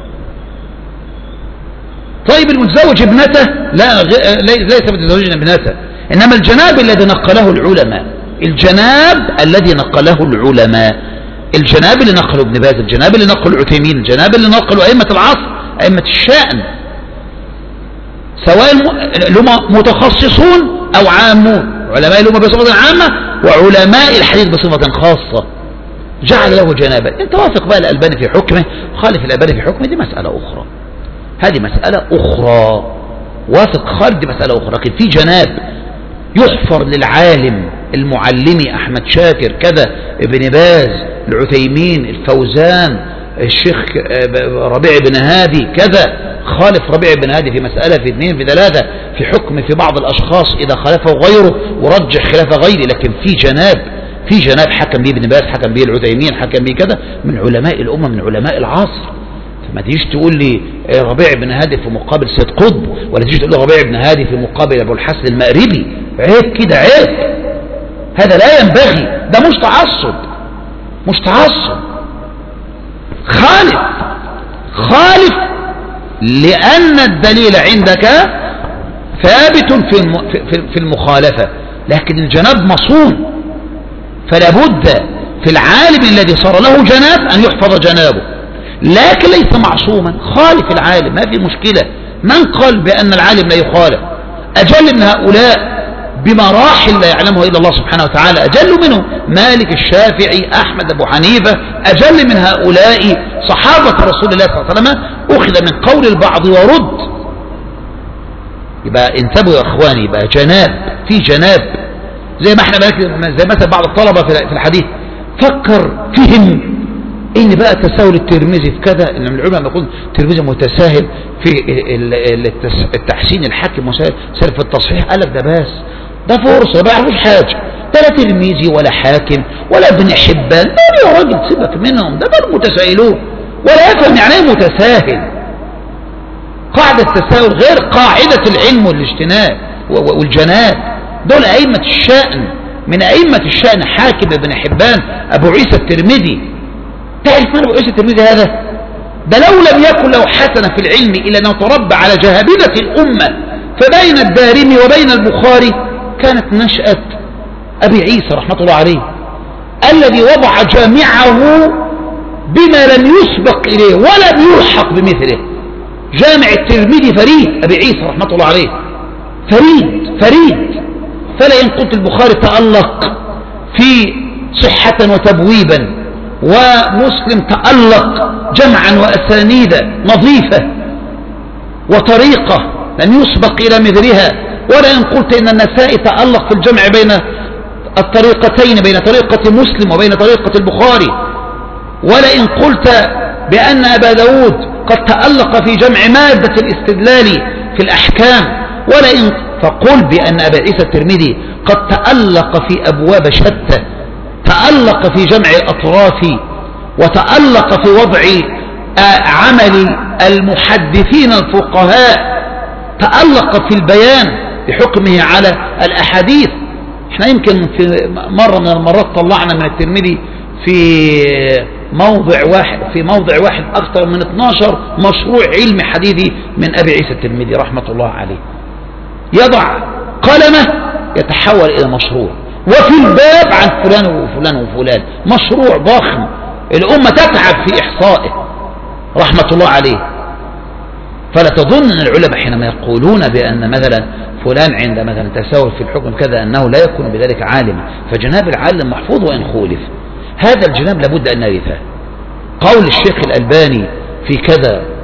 طيب المتزوج ابنته؟ لا، ليس متزوجا ابنته، انما الجناب الذي نقله العلماء، الجناب الذي نقله العلماء، الجناب اللي نقله ابن باز، الجناب اللي نقله العثيمين، الجناب اللي نقله أئمة العصر، أئمة الشأن، سواء اللي هم متخصصون أو عامون، علماء اللي هم بصفة عامة وعلماء الحديث بصفة خاصة، جعل له جنابا. انت وافق بقى الألباني في حكمه، خالف الألباني في حكمه، دي مسألة أخرى، هذه مسألة أخرى. وافق خالف دي مسألة أخرى، لكن في جناب يحفر للعالم المعلمي أحمد شاكر كذا، ابن باز، العثيمين، الفوزان، الشيخ ربيع بن هادي كذا، خالف ربيع بن هادي في مسألة، في اثنين، في ثلاثة، في حكم، في بعض الأشخاص إذا خالفه غيره ورجح خلاف غيره. لكن في جناب حكم به ابن باز، حكم به العثيمين، حكم به كذا، من علماء الأمة، من علماء العصر. ما تجيش تقول لي ربيع بن هادي في مقابل سيد قطب، ولا تجيش تقول لي ربيع بن هادي في مقابل أبو الحسن المأربي. عيب كده، عيب، هذا لا ينبغي، ده مش تعصب، مش تعصب. خالف لأن الدليل عندك ثابت في المخالفة، لكن الجناب مصون، فلا بد في العالم الذي صار له جناب أن يحفظ جنابه، لكن ليس معصوما. خالف العالم، ما في مشكلة. من قال بأن العالم لا يخالف؟ أجل من هؤلاء بمراحل لا يعلمها إلا الله سبحانه وتعالى، أجل منه مالك، الشافعي، أحمد، أبو حنيفة، أجل من هؤلاء صحابة رسول الله صلى الله عليه وسلم، أخذ من قول البعض ورد. يبقى انتبهوا يا إخواني، يبقى جناب، في جناب، زي ما احنا زي مثلا بعض الطلبة في الحديث فكر فهم إن بقى تساهل الترمذي في كذا، إن من العلماء يقول الترمذي متساهل في التحسين، الحاكم مساهل في التصحيح. قال لك ده بس ده فرصة، ما يعرفوش حاجة، ده لا ترمذي ولا حاكم ولا ابن حبان، ده يا راجل سيبك منهم، ده متساهلون ولا يفهم يعني ايه متساهل. قاعدة التساهل غير قاعدة العلم والاجتناب والجناب. دول أئمة الشأن، من أئمة الشأن حاكم، ابن حبان، أبو عيسى الترمذي. تعرف من أبو عيسى الترمذي هذا؟ ده لو لم يكن له حسنة في العلم إلا أنه تربى على جهابذة الأمة، فبين الدارمي وبين البخاري كانت نشأة أبي عيسى رحمة الله عليه، الذي وضع جامعه بما لم يسبق إليه ولم يلحق بمثله. جامع الترمذي فريد، أبي عيسى رحمة الله عليه فريد. فلا إن قلت البخاري تألق في صحة وتبويبا، ومسلم تألق جمعا وأسانيد نظيفة وطريقة لم يسبق إلى مثلها، ولا إن قلت إن النسائي تألق في الجمع بين الطريقتين، بين طريقة مسلم وبين طريقة البخاري، ولا إن قلت بأن أبا داود قد تألق في جمع مادة الاستدلال في الأحكام، ولا إن فقل بأن أبا عيسى الترمذي قد تألق في أبواب شتى، تألق في جمع الأطراف، وتألق في وضع عمل المحدثين الفقهاء، تألق في البيان بحكمه على الأحاديث. احنا يمكن في مرة من المرات طلعنا من الترمذي في موضع واحد أكثر من 12 مشروع علمي حديثي من أبي عيسى الترمذي رحمة الله عليه، يضع قلمه يتحول إلى مشروع، وفي الباب عن فلان وفلان وفلان، مشروع ضخم الأمة تتعب في إحصائه رحمة الله عليه. فلا تظن أن العلماء حينما يقولون بأن مثلا فلان عند مثلا تساهل في الحكم كذا أنه لا يكون بذلك عالما، فجناب العالم محفوظ وإن خولف. هذا الجناب لابد أن نرثه. قول الشيخ الألباني في كذا،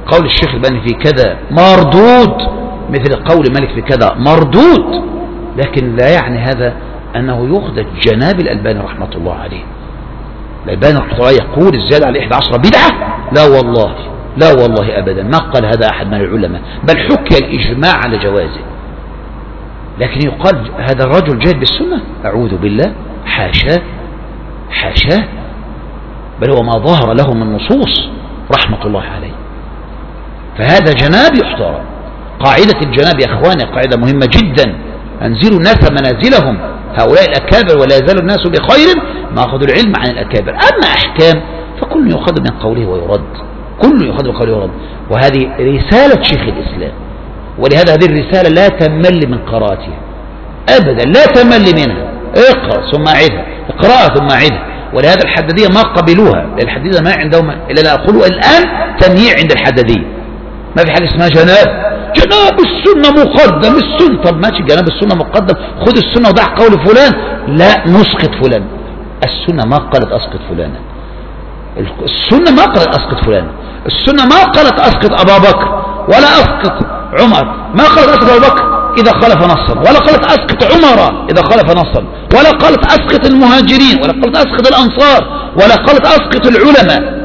قول الشيخ الباني في كذا مردود مثل قول مالك في كذا مردود، لكن لا يعني هذا أنه يخدج جناب الألباني رحمة الله عليه. الألباني رحمة الله عليه يقول الزيادة على 11 بدعة؟ لا والله، لا والله أبدا، ما قال هذا أحد من العلماء، بل حكي الإجماع على جوازه. لكن يقال هذا الرجل جاهل بالسنة؟ أعوذ بالله، حاشاه حاشاه، بل هو ما ظهر له من نصوص رحمة الله عليه. فهذا جناب يحترم. قاعدة الجناب يا أخواني قاعدة مهمة جدا، أنزلوا الناس منازلهم، هؤلاء الأكابر ولا يزال الناس بخير ما أخذوا العلم عن الأكابر. أما أحكام فكل يؤخذ من قوله ويرد، كل يؤخذ من قوله ويرد، وهذه رسالة شيخ الإسلام، ولهذا هذه الرسالة لا تمل من قراءتها أبدا، لا تمل منها، اقرأ ثم أعدها، اقرأها ثم أعدها. ولهذا الحدادية ما قبلوها، لأن الحدادية ما عندهم إلا لا أقولوا الآن تمييع عند الحدادية، ما في حاجة اسمها جناب السنة مقدم، السنة طب ماشي جناب السنة مقدم، خذ السنة وضع قول فلان، لا نسقط فلان. السنة ما قالت أسقط فلانا، السنة ما قالت أسقط فلانا، السنة ما قالت أسقط أبا بكر ولا أسقط عمر، ما قالت أسقط أبا بكر إذا خالف نصا، ولا قالت أسقط عمر إذا خالف نصا، ولا قالت أسقط المهاجرين، ولا قالت أسقط الأنصار، ولا قالت أسقط العلماء.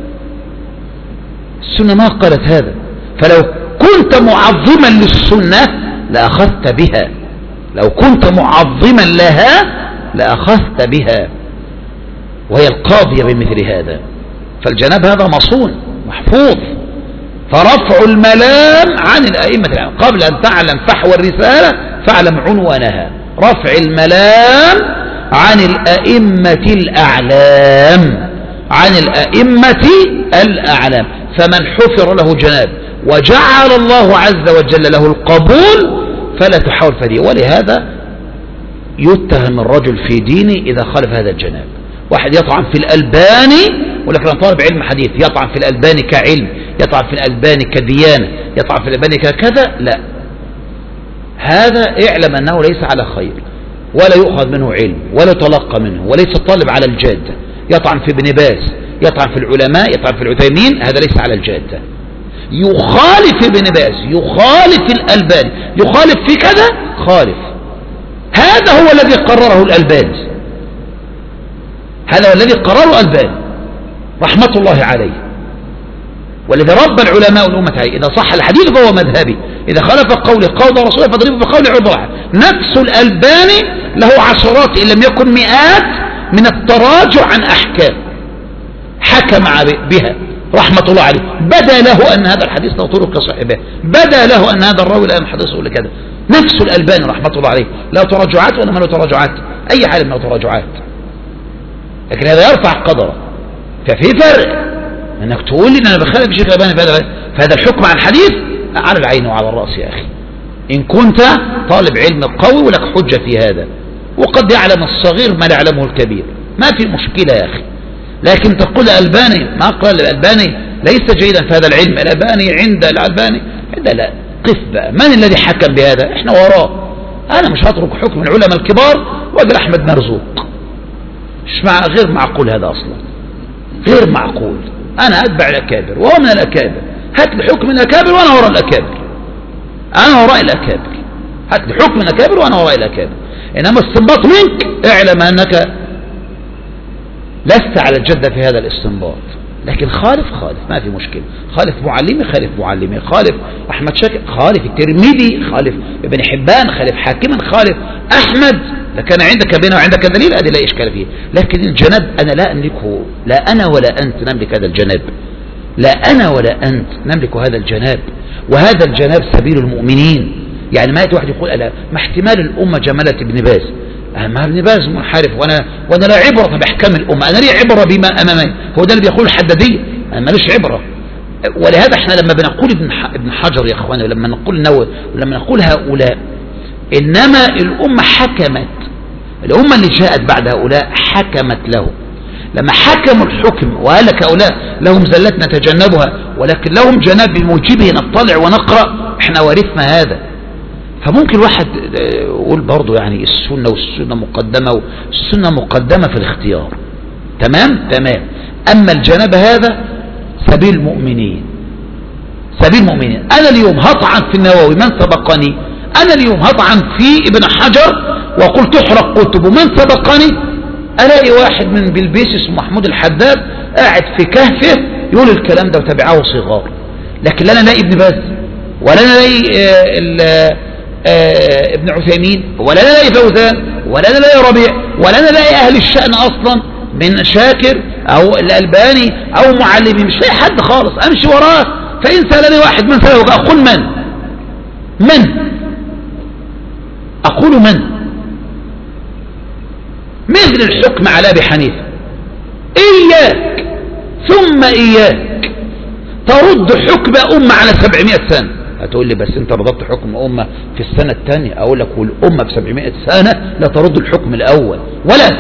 السنة ما قالت هذا. فلو كنت معظما للسنة لأخذت بها، لو كنت معظما لها لأخذت بها، وهي القاضية بمثل هذا. فالجناب هذا مصون محفوظ. فرفع الملام عن الأئمة الأعلام، قبل أن تعلم فحوى الرسالة فاعلم عنوانها، رفع الملام عن الأئمة الأعلام، عن الأئمة الأعلام. فمن حفر له جناب وجعل الله عز وجل له القبول فلا تحاول فديه. ولهذا يتهم الرجل في دينه إذا خالف هذا الجناب. واحد يطعن في الألباني، ولكن طالب علم حديث يطعن في الألباني كعلم، يطعن في الألباني كديانة، يطعن في الألباني ككذا، لا، هذا اعلم أنه ليس على خير، ولا يؤخذ منه علم، ولا يتلقى منه، وليس الطالب على الجادة. يطعن في ابن باز، يطعن في العلماء، يطعن في العثيمين، هذا ليس على الجادة. يخالف ابن باز، يخالف الألباني، يخالف في كذا، خالف. هذا هو الذي قرره الألباني، هذا هو الذي قرره الألباني رحمة الله عليه. والذي رب العلماء الأمة عليه، إذا صح الحديث فهو مذهبي، إذا خالف قول رسوله فاضربه بقول عبارة. نفس الألباني له عشرات إن لم يكن مئات من التراجع عن أحكام حكم بها رحمة الله عليه. بدا له أن هذا الحديث له طرق صحيحة، بدا له أن هذا الراوي الآن حديثه ولا كذا. نفس الألباني رحمة الله عليه له تراجعات، وأنا ما له تراجعات، أي عالم له تراجعات، لكن هذا يرفع قدره. ففي فرق انك تقول لي ان انا بخالف الشيخ الألباني فهذا الحكم عن الحديث على العين وعلى الرأس يا اخي، ان كنت طالب علم قوي ولك حجة في هذا. وقد يعلم الصغير ما لا يعلمه الكبير، ما في مشكلة يا اخي. لكن تقول الألباني ما قال الألباني ليس جيدا في هذا العلم، الألباني عند الألباني عند، لا، قف بقى. من الذي حكم بهذا؟ احنا وراه. انا مش هترك حكم العلماء الكبار واجل احمد مرزوق، غير معقول هذا اصلا، غير معقول. انا اتبع الاكابر وهو من الاكابر، هات لي حكم الاكابر وانا وراء الاكابر، انا وراء الاكابر، هات لي حكم الاكابر وانا وراء الاكابر. انما استنباط منك اعلم انك لست على الجدة في هذا الاستنباط. لكن خالف ما في مشكلة، خالف معلمي خالف معلمي، خالف احمد شاكر خالف الترمذي، خالف ابن حبان، خالف حاكما، خالف احمد، لكان عندك بينه وعندك دليل هذه لا اشكال فيه. لكن الجناب انا لا املكه، لا انا ولا انت نملك هذا الجناب، لا انا ولا انت نملك هذا الجناب. وهذا الجناب سبيل المؤمنين. يعني ما يأتي واحد يقول ألا ما احتمال الامه جملت ابن باز، ما ابن باز منحرف وانا لا عبرة باحكام الامه، انا لي عبرة بما امامي. هو ده اللي بيقول الحدادية، انا ماليش عبرة. ولهذا احنا لما بنقول ابن حجر يا اخواني، ولما نقول نووي، ولما نقول هؤلاء، انما الامه حكمت، الامه اللي جاءت بعد هؤلاء حكمت له. لما حكموا الحكم وقالك هؤلاء لهم زلات نتجنبها، ولكن لهم جناب بموجبه نطلع ونقرأ، احنا ورثنا هذا. فممكن واحد يقول برضو يعني السنة مقدمة، والسنة مقدمة في الاختيار، تمام. أما الجناب هذا سبيل المؤمنين، سبيل المؤمنين. أنا اليوم هطعن في النووي من سبقني، أنا اليوم هطعن في ابن حجر وقلت تحرق كتب من سبقني، ألاقي واحد من بلبيس اسمه محمود الحداد قاعد في كهفه يقول الكلام ده وتابعه صغار. لكن لا أنا لاقي ابن باز، ولا أنا لاقي ابن عثيمين، ولا أنا لاقي فوزان، ولا أنا لاقي ربيع، ولا أنا لاقي أهل الشأن أصلا من شاكر أو الألباني أو معلمي، مش لاقي حد خالص أمشي وراه. فإن سألني واحد من سلفه أقول من أقول من مثل الحكم على أبي حنيفة، إياك ثم إياك ترد حكم أمة على 700 سنة. هتقول لي بس أنت رضبت حكم أمة في السنة الثانية، أقول لك والأمة في 700 سنة لا ترد الحكم الأول. ولا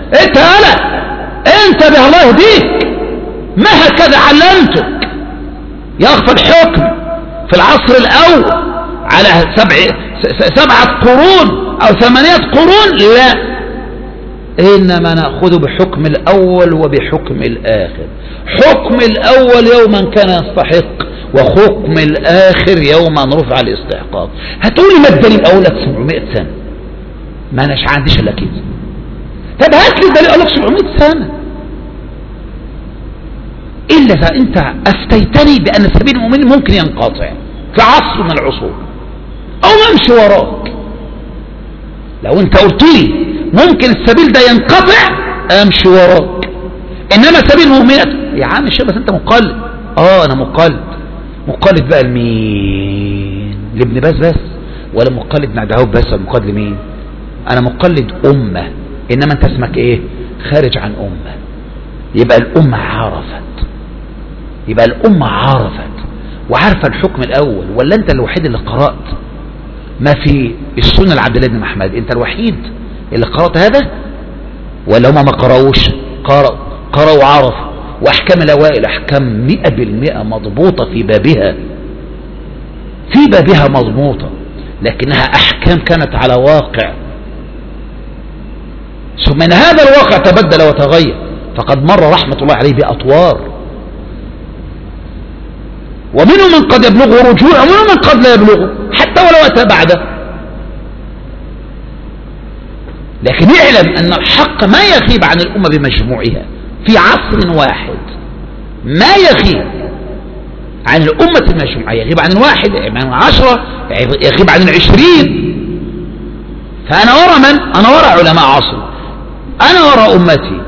أنت به الله يهديك، ما هكذا علمتك يخفى الحكم في العصر الأول على 7 قرون أو 8 قرون، لا، إنما نأخذ بحكم الأول وبحكم الآخر. حكم الأول يوما كان يستحق، وحكم الآخر يوما رفع الاستحقاق. هتقولي ما الدليل؟ أقول لك 700 سنة، ما أناش عنديش إلا كده. طب هات لي الدليل، أقول لك 700 سنة، إلا إذا أنت أفتيتني بأن سبيل المؤمنين ممكن ينقطع في عصر من العصور أو أمشي وراك. لو أنت قلت لي ممكن السبيل ده ينقطع أمشي وراك، إنما سبيل المؤمنين يا عم الشيخ بس أنت مقلد. أنا مقلد بقى لمين؟ لابن باز بس؟ ولا مقلد بن داود بس؟ ولا مقلد لمين؟ أنا مقلد أمة، إنما أنت اسمك إيه؟ خارج عن أمة. يبقى الأمة عرفت وعارفة الحكم الأول. ولا أنت الوحيد اللي قرأت ما في السنة لعبد الله بن محمد؟ أنت الوحيد اللي قرأت هذا؟ ولا هما ما قرأوش؟ قرأوا وعرفوا. وأحكام الأوائل أحكام 100% مضبوطة في بابها مضبوطة، لكنها أحكام كانت على واقع، ثم إن هذا الواقع تبدل وتغير. فقد مر رحمة الله عليه بأطوار، ومنهم من قد يبلغه رجوع، ومنهم من قد لا يبلغه حتى ولو أتى بعده. لكن يعلم أن الحق ما يغيب عن الأمة بمجموعها في عصر واحد، ما يغيب عن الأمة المجموعة، يغيب عن 1، يغيب عن 10، يغيب عن 20. فأنا وراء من؟ أنا وراء علماء عصر، أنا وراء أمتي،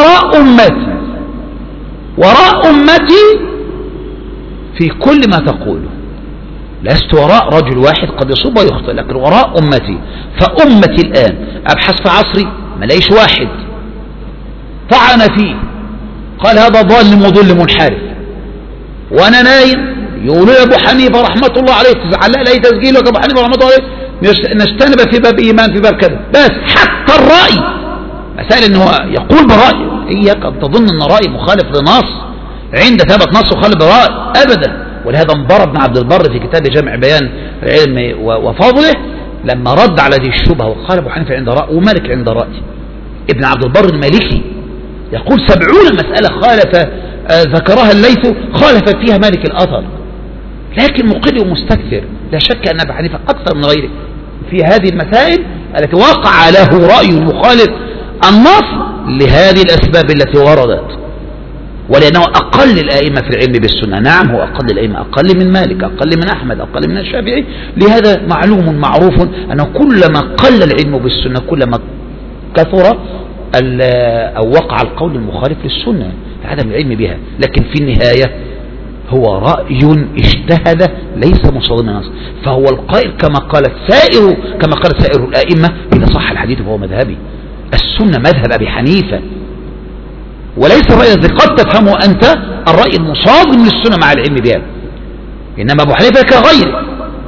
وراء أمتي في كل ما تقوله. لست وراء رجل واحد قد يصيب ويخطئ، لكن وراء أمتي. فأمتي الآن أبحث في عصري ما لاقيش واحد طعن فيه قال هذا ضال مضل منحرف، وأنا نايم يقولوا يا أبو حنيفة رحمة الله عليه، تزعل لي تسجيلك أبو حنيفة رحمة الله عليه نجتنب في باب إيمان في باب كذا. بس حتى الرأي، مسائل أنه يقول برأيه، إياك أن تظن أن رأي مخالف لنص عند ثبت نص وخالف برأي أبدا. ولهذا انبر ابن عبد البر في كتاب جمع بيان العلم وفضله لما رد على ذي الشبهة وقال أبو حنيفة عند رأي ومالك عند رأي. ابن عبد البر المالكي يقول 70 مسألة ذكرها الليث خالف فيها مالك الأثر، لكن مقل ومستكثر. لا شك أن أبو حنيفة أكثر من غيره في هذه المسائل التي وقع له رأي مخالف النص لهذه الأسباب التي وردت، ولأنه أقل الآئمة في العلم بالسنة. نعم هو أقل الآئمة، أقل من مالك، أقل من أحمد، أقل من الشافعي. لهذا معلوم معروف أنه كلما قل العلم بالسنة كلما كثر أو وقع القول المخالف للسنة عدم العلم بها. لكن في النهاية هو رأي اجتهد ليس مصادم النص، فهو القائل كما قال سائر الآئمة إذا صح الحديث فهو مذهبي. السنة مذهب أبي حنيفة، وليس الرأي الذي قد تفهمه أنت الرأي المصادم للسنة مع العلم بها. إنما أبو حنيفة كغيره،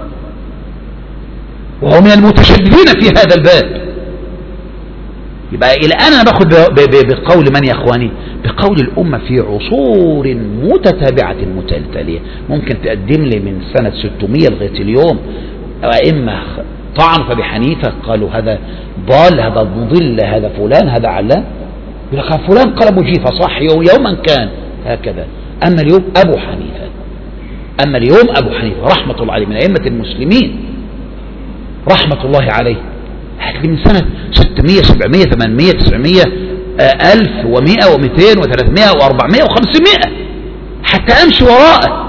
وهو من المتشددين في هذا الباب. يبقى إلى أنا باخد بقول من يا أخواني؟ بقول الأمة في عصور متتابعة متتالية. ممكن تقدم لي من سنة 600 لغاية اليوم أئمة طعنوا في أبي حنيفة، قالوا هذا ضال، هذا مضل، هذا فلان، هذا علان. يقول لك فلان قال أبو جيفة صح يوما كان هكذا. أما اليوم أبو حنيفة أما اليوم أبو حنيفة رحمة الله عليه من أئمة المسلمين رحمة الله عليه، هات لي من سنة 600 700 800 900 1000 و100 و200 و300 و400 و500 حتى أمشي وراءه.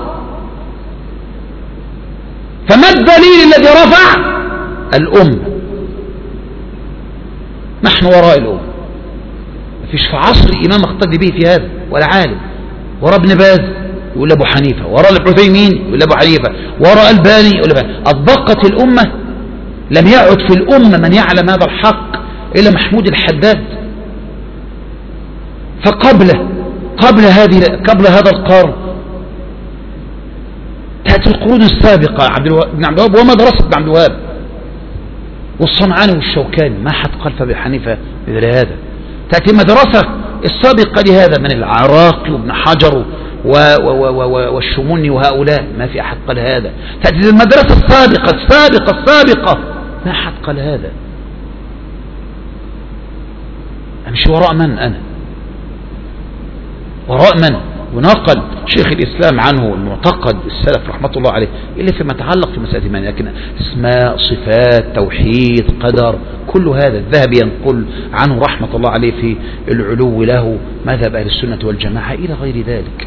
فما الدليل الذي رفع الأمة؟ نحن وراء الأمة، مفيش في عصر إمام اقتدي به في هذا ولا عالم. وراء ابن باز يقول أبو حنيفة، وراء العثيمين يقول أبو حنيفة، وراء الباني يقول أبو حنيفة. أطبقت الأمة، لم يعد في الأمة من يعلم هذا الحق إلا محمود الحداد. قبل هذا القرن تأتي القرون السابقة، ابن عبد الوهاب ومدرسة ابن عبد الوهاب والصنعاني والشوكاني، ما حد قال فأبي حنيفة مثل هذا. تأتي المدرسة السابقة لهذا من العراقي وابن حجر والشموني وهؤلاء، ما في أحد قال هذا. تأتي المدرسة السابقة ما حد قال هذا. أمشي وراء من أنا؟ وراء من؟ ونقل شيخ الإسلام عنه المعتقد السلف رحمة الله عليه إلا فيما يتعلق في مسألة الإيمان، لكن اسماء صفات توحيد قدر كل هذا الذهبي ينقل عنه رحمة الله عليه في العلو له مذهب أهل السنة والجماعة إلى غير ذلك.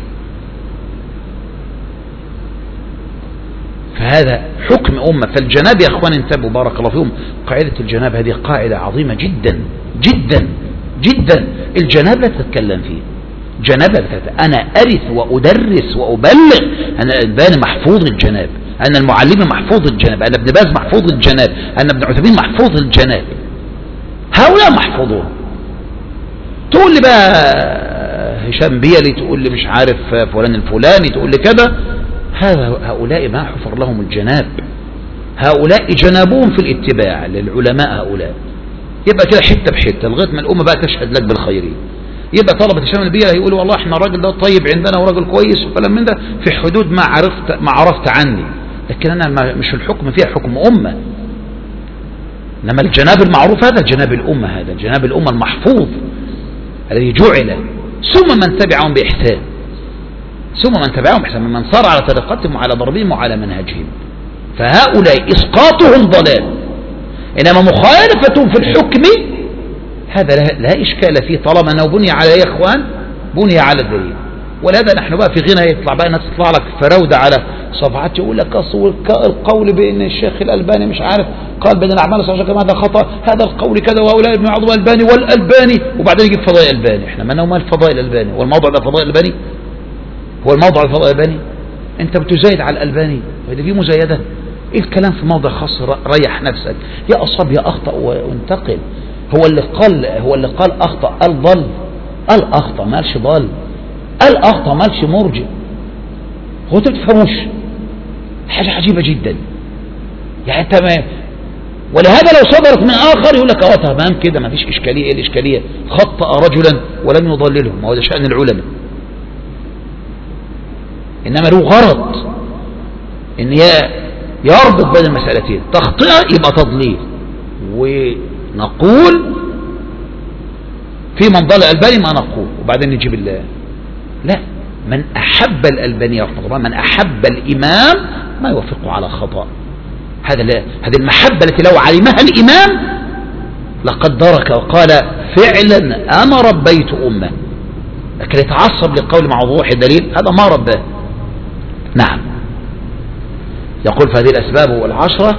فهذا حكم أمة. فالجناب يا أخوان انتبهوا بارك الله فيهم، قاعدة الجناب هذه قاعدة عظيمة جدا جدا جدا. الجناب لا تتكلم فيه، جناب أنا أرث وأدرس وأبلغ أن الألباني محفوظ الجناب، أن المعلم محفوظ الجناب، أن ابن باز محفوظ الجناب، أن ابن عثيمين محفوظ الجناب، هؤلاء محفوظون. تقول لي بقى هشام بيلي، تقول لي مش عارف فلان الفلاني، تقول لي كذا، هؤلاء ما حفر لهم الجناب، هؤلاء جنابهم في الاتباع للعلماء. هؤلاء يبقى كده حتة بحتة لغاية ما الأمة بقى تشهد لك بالخيرين. يبقى طلبة هشام البيلي هيقولوا والله احنا الراجل ده طيب عندنا وراجل كويس وكلام من ده في حدود ما عرفت عني، لكن أنا مش الحكم فيها حكم أمة. إنما الجناب المعروف هذا جناب الأمة، هذا جناب الأمة المحفوظ الذي جعل، ثم من تبعهم بإحسان، ثم من تبعهم بإحسان، من صار على طريقتهم وعلى ضربهم وعلى منهجهم. فهؤلاء إسقاطهم ضلال، إنما مخالفتهم في الحكم هذا لا إشكال فيه طالما أنه بني على يا إخوان، بني على الدليل. ولهذا نحن بقى في غنى يطلع بقى الناس تطلع لك فراودة على صفحات يقول لك القول بأن الشيخ الألباني مش عارف قال بأن الأعمال الصالحة كما هذا خطأ، هذا القول كذا، وهؤلاء ابن عضو الألباني والألباني، وبعدين يجيب فضائل الألباني. احنا ما مال فضائل الألباني؟ هو الموضوع ده فضائل الألباني؟ هو الموضوع ده فضائل الألباني؟ أنت بتزايد على الألباني، وإذا في مزايدة إيه الكلام في موضع خاص؟ ريح نفسك، يا أصاب يا أخطأ وانتقل. هو اللي قال أخطأ قال ضل، قال أخطأ مالش ضل، قال أخطأ مالش مرجع. هو أنت بتفهموش حاجة عجيبة جدا يعني تمام. ولهذا لو صدرت من آخر يقول لك تمام كده ما فيش إشكالية. إيه الإشكالية؟ خطأ رجلا ولم يضلله، ما هو ده شأن العلماء. إنما له غرض إن يربط بين المسألتين، تخطئة يبقى تضليل. ونقول في من ضل الألباني ما نقول، وبعدين نجيب الله لا، من أحب الألباني رحمه الله، من أحب الإمام ما يوافقه على خطأ. هذه المحبة التي لو علمها الإمام لقد درك وقال فعلا أنا ربيت أمة، لكن يتعصب لقول مع وضوح الدليل هذا ما رباه. نعم. يقول فهذه الأسباب والعشرة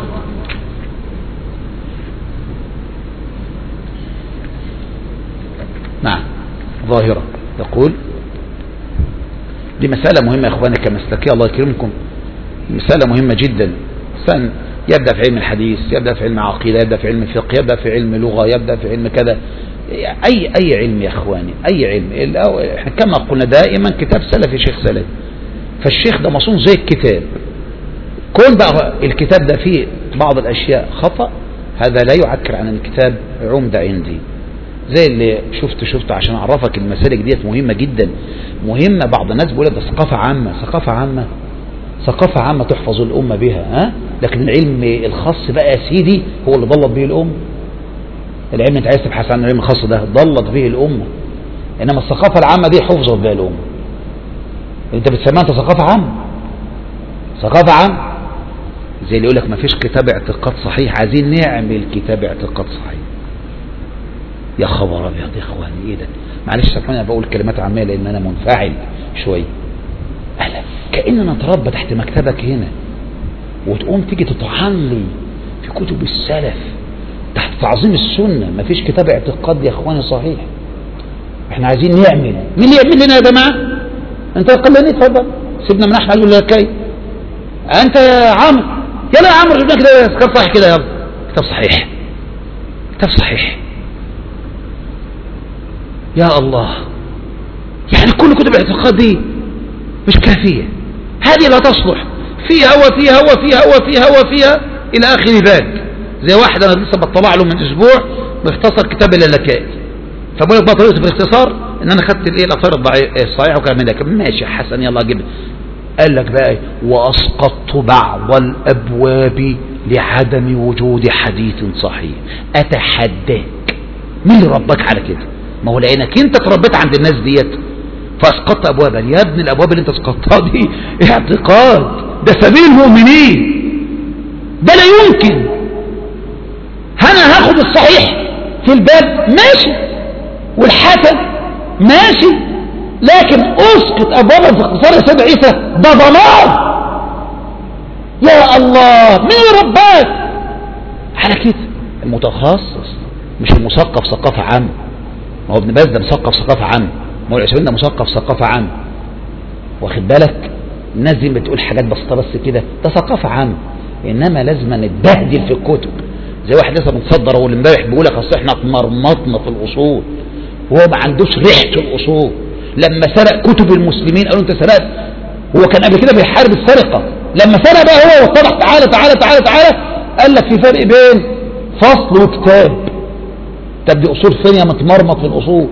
نعم ظاهرة. يقول دي مسألة مهمة يا إخواني كمسلكية الله يكرمكم، مسألة مهمة جدا. إنسان يبدأ في علم الحديث، يبدأ في علم عقيدة، يبدأ في علم فقه، يبدأ في علم لغة، يبدأ في علم كذا، أي علم يا إخواني، أي علم. إحنا كما قلنا دائما كتاب سلفي شيخ سلفي، فالشيخ ده مصون زي الكتاب. كون بقى الكتاب ده فيه بعض الأشياء خطأ، هذا لا يعكر عن الكتاب عمدة عندي. زي اللي شفت عشان أعرفك المسالك ديت مهمة جدا، مهمة. بعض الناس بيقول ده ثقافة عامة تحفظ الأمة بها، لكن العلم الخاص بقى يا سيدي هو اللي ضلت به الأمة. العلم انت عايز تبحث عن العلم الخاص ده ضلت به الأمة، إنما الثقافة العامة دي حفظت بها الأمة. انت بتسميها انت ثقافة عامة، ثقافة عامة. زي اللي يقول لك ما فيش كتاب اعتقاد صحيح، عايزين نعمل كتاب اعتقاد صحيح. يا خبر ابيض يا اخواني، ايه ده؟ معلش سامحوني انا بقول كلمات عاميه لان انا منفعل شويه. اهلا، كاننا نتربى تحت مكتبك هنا وتقوم تيجي تطعن لي في كتب السلف تحت تعظيم السنه. ما فيش كتاب اعتقاد يا اخواني صحيح. احنا عايزين نعمل، مين اللي يعمل لنا يا جماعه؟ انت قلني اتفضل، سيبنا من احمد يقول لك كي انت يا عمرو، يلا يا عمرو جبنا كده كتاب صحيح كده، يلا كتاب صحيح، كتاب صحيح. يا الله، يعني كل كتب الاعتقاد دي مش كافيه، هذه لا تصلح، فيها وفيها وفيها وفيها وفيها الى اخر ذلك. زي واحد انا لسه بطلع له من اسبوع مختصر كتاب اللالكائي، فبقول لك بقى طريقه بالاختصار ان انا خدت الايه الاثار الصحيحه وكلام من ده. ماشي حسن يلا جيب. قال لك بقى واسقطت بعض الابواب لعدم وجود حديث صحيح. اتحداك، مين اللي ربك على كده؟ ما هو لانك انت اتربيت عند الناس ديت فاسقطت ابوابا. يا ابن الابواب اللي انت اسقطتها دي اعتقاد، ده سبيل المؤمنين، ده لا يمكن. انا هاخد الصحيح في الباب ماشي والحسن ماشي، لكن اسقط ابوابا في اختصار يا سيد عيسى ده ضلال. يا الله، مين رباك على كده؟ المتخصص مش المثقف ثقافه عامه. ما هو ابن باز ده مثقف ثقافه عامه، ما هو العثيمين ده مثقف ثقافه عامه، واخد بالك؟ الناس دي بتقول حاجات بسيطه بس كده، ده ثقافه عامه. انما لازم نتبهدل في الكتب. زي واحد لسه متصدر اول امبارح بيقول لك اصل احنا اتمرمطنا في الاصول، وهو ما عندوش ريحه الاصول. لما سرق كتب المسلمين قالوا انت سرقت، هو كان قبل كده بيحارب السرقه، لما سرق بقى هو واتضح تعالى تعالى تعالى تعالى قال لك في فرق بين فصل وكتاب. طب دي اصول فين يا متمرمط في الاصول؟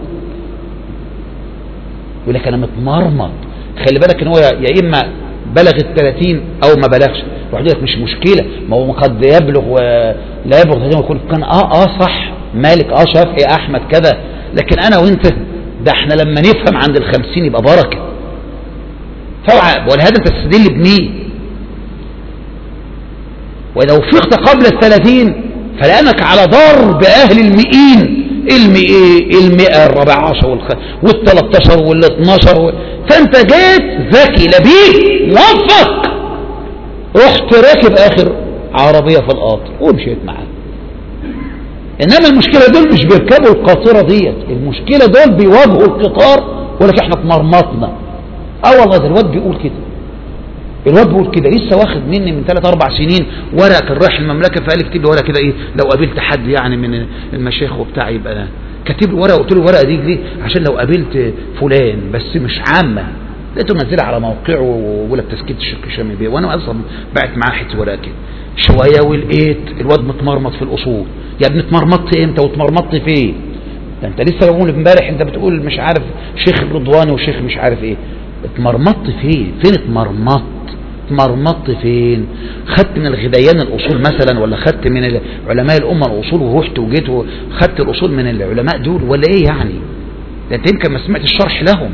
يقول لك انا متمرمط. خلي بالك ان هو يا اما بلغ ال30 او ما بلغش. واحد يقول لك مش مشكله، ما هو قد يبلغ ولا يبلغ 30 ويكون كان صح مالك شافعي احمد كذا، لكن انا وانت ده احنا لما نفهم عند ال50 يبقى بركه. ولهذا انت تستدل بمين؟ ولو فقت قبل ال30 فلانك على ضرب اهل المئين، المئة 14 وال13 وال12 فانت جيت ذكي لبيب موفق، رحت راكب اخر عربية في القطر ومشيت معاه. انما المشكلة دول مش بيركبوا القاطرة ديت، المشكلة دول بيواجهوا القطار ولكن احنا اتمرمطنا. والله ده الواد بيقول كده، الواد بيقول كده. لسه واخد مني من 3-4 سنين ورقه، كان رايح المملكه فقال اكتب لي ورقه كده، ايه لو قابلت حد يعني من المشايخ وبتاع يبقى كاتب له ورقه. قلت له الورقه دي ليه؟ عشان لو قابلت فلان، بس مش عامه. لقيته منزلها على موقعه ويقول لك تسكيت الشيخ هشام بيه، وانا اصلا بعت معاه حته ورقه كده شويه، ولقيت الواد متمرمط في الاصول. يا ابني اتمرمطت امتى واتمرمطت فين؟ ده انت لسه بقول امبارح انت بتقول مش عارف شيخ الرضواني وشيخ مش عارف ايه. اتمرمطت فين اتمرمطت فين؟ خدت من الغديان الاصول مثلا، ولا خدت من علماء الامه الاصول ورحت وجيت وخدت الاصول من العلماء دول، ولا ايه يعني؟ ده انت يمكن ما سمعتش الشرح لهم.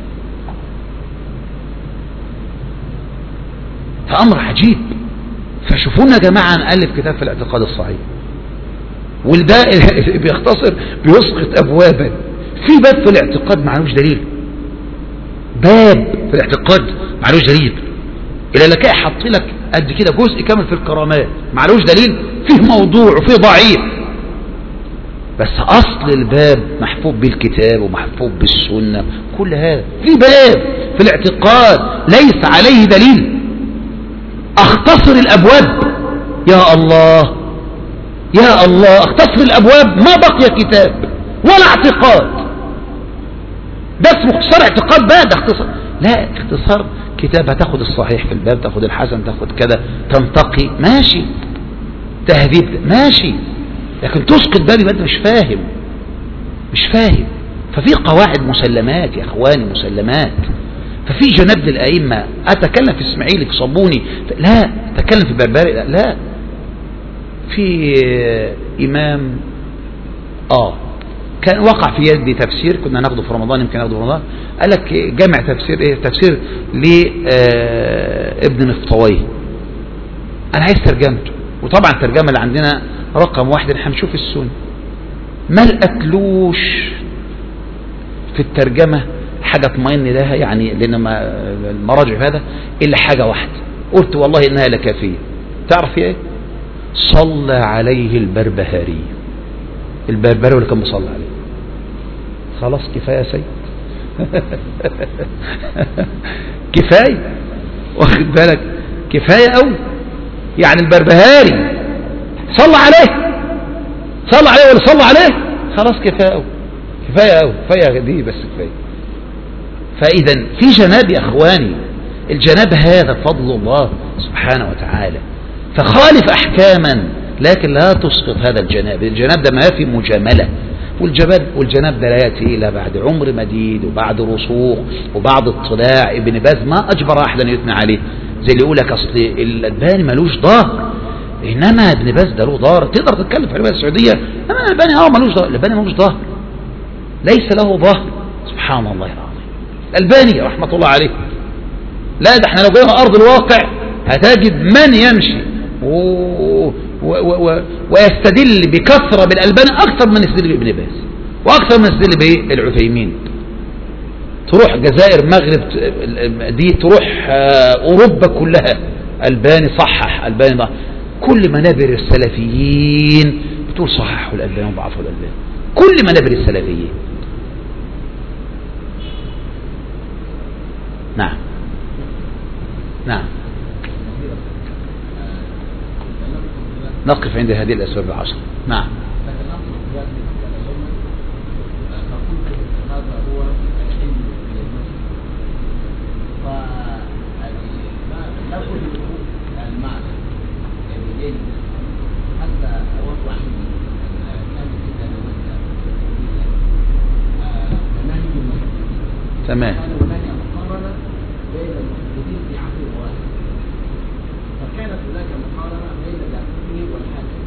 فامر عجيب. فشوفونا يا جماعه نالف كتاب في الاعتقاد الصحيح، والده بيختصر بيسقط ابوابا. في باب في الاعتقاد معلوش دليل، باب في الاعتقاد معلوش دليل. اللالكائي حط لك قد كده جزء كامل في الكرامات معلوش دليل، فيه موضوع وفيه ضعيف، بس اصل الباب محفوظ بالكتاب ومحفوظ بالسنه. كل هذا في باب في الاعتقاد ليس عليه دليل. اختصر الابواب، يا الله يا الله، اختصر الابواب ما بقي كتاب ولا اعتقاد. ده اسمه اختصار اعتقاد بقى، ده اختصار. لا، اختصار كتاب هتاخد الصحيح في الباب، تاخد الحسن، تاخد كذا، تنتقي ماشي، تهذيب ماشي، لكن تسقط باب يبقى انت مش فاهم. ففي قواعد مسلمات يا اخواني، مسلمات. ففي جناب للائمه. اتكلم في اسماعيلي في صابوني لا، اتكلم في بربري لا. في امام كان وقع في يدي تفسير كنا ناخده في رمضان، يمكن ناخده في رمضان، قال لك جمع تفسير ايه؟ تفسير لابن مفطويه. انا عايز ترجمته، وطبعا الترجمه اللي عندنا رقم واحد احنا هنشوف السنة، ما لقتلوش في الترجمة حاجة اطمئن لها، يعني لان المراجع هذا الا حاجة واحدة قلت والله انها لكافية. تعرف ايه؟ صلى عليه البربهاري، البربهاري اللي كان بيصلي عليه. خلاص كفاية يا سيد كفاية، واخد بالك؟ كفاية قوي. يعني البربهاري صلى عليه، صلى عليه ولا صلى عليه، خلاص كفاية قوي، كفاية قوي، كفاية دي بس كفاية. فإذا في جناب يا أخواني، الجناب هذا فضل الله سبحانه وتعالى، فخالف أحكاما لكن لا تسقط هذا الجناب. الجناب ده ما في مجاملة، والجناب ده لا يأتي إلا بعد عمر مديد وبعد رسوخ وبعد اطلاع. ابن باز ما أجبر أحدا يثنى عليه، زي اللي يقول لك أصل الألباني ملوش ظهر، إنما ابن باز ده له ظهر. تقدر تتكلم في العلماء السعودية، إنما الألباني ملوش ظهر، الألباني ملوش ظهر، ليس له ظهر. سبحان الله العظيم. الألباني رحمة الله عليه، لا ده احنا لو جينا أرض الواقع هتجد من يمشي ويستدل بكثرة بالألباني أكثر من يستدل بابن باز، وأكثر من يستدل بالعثيمين. تروح جزائر، مغرب، دي تروح أوروبا كلها، ألباني صحح، ألباني ضعف. كل منابر السلفيين بتقول صححوا الألباني وضعفوا الألباني، كل منابر السلفيين. نعم نعم. نقف عند هذه الأسباب العشر. نعم. تمام. فكانت هناك مقارنة بين الحاكم والحاكم،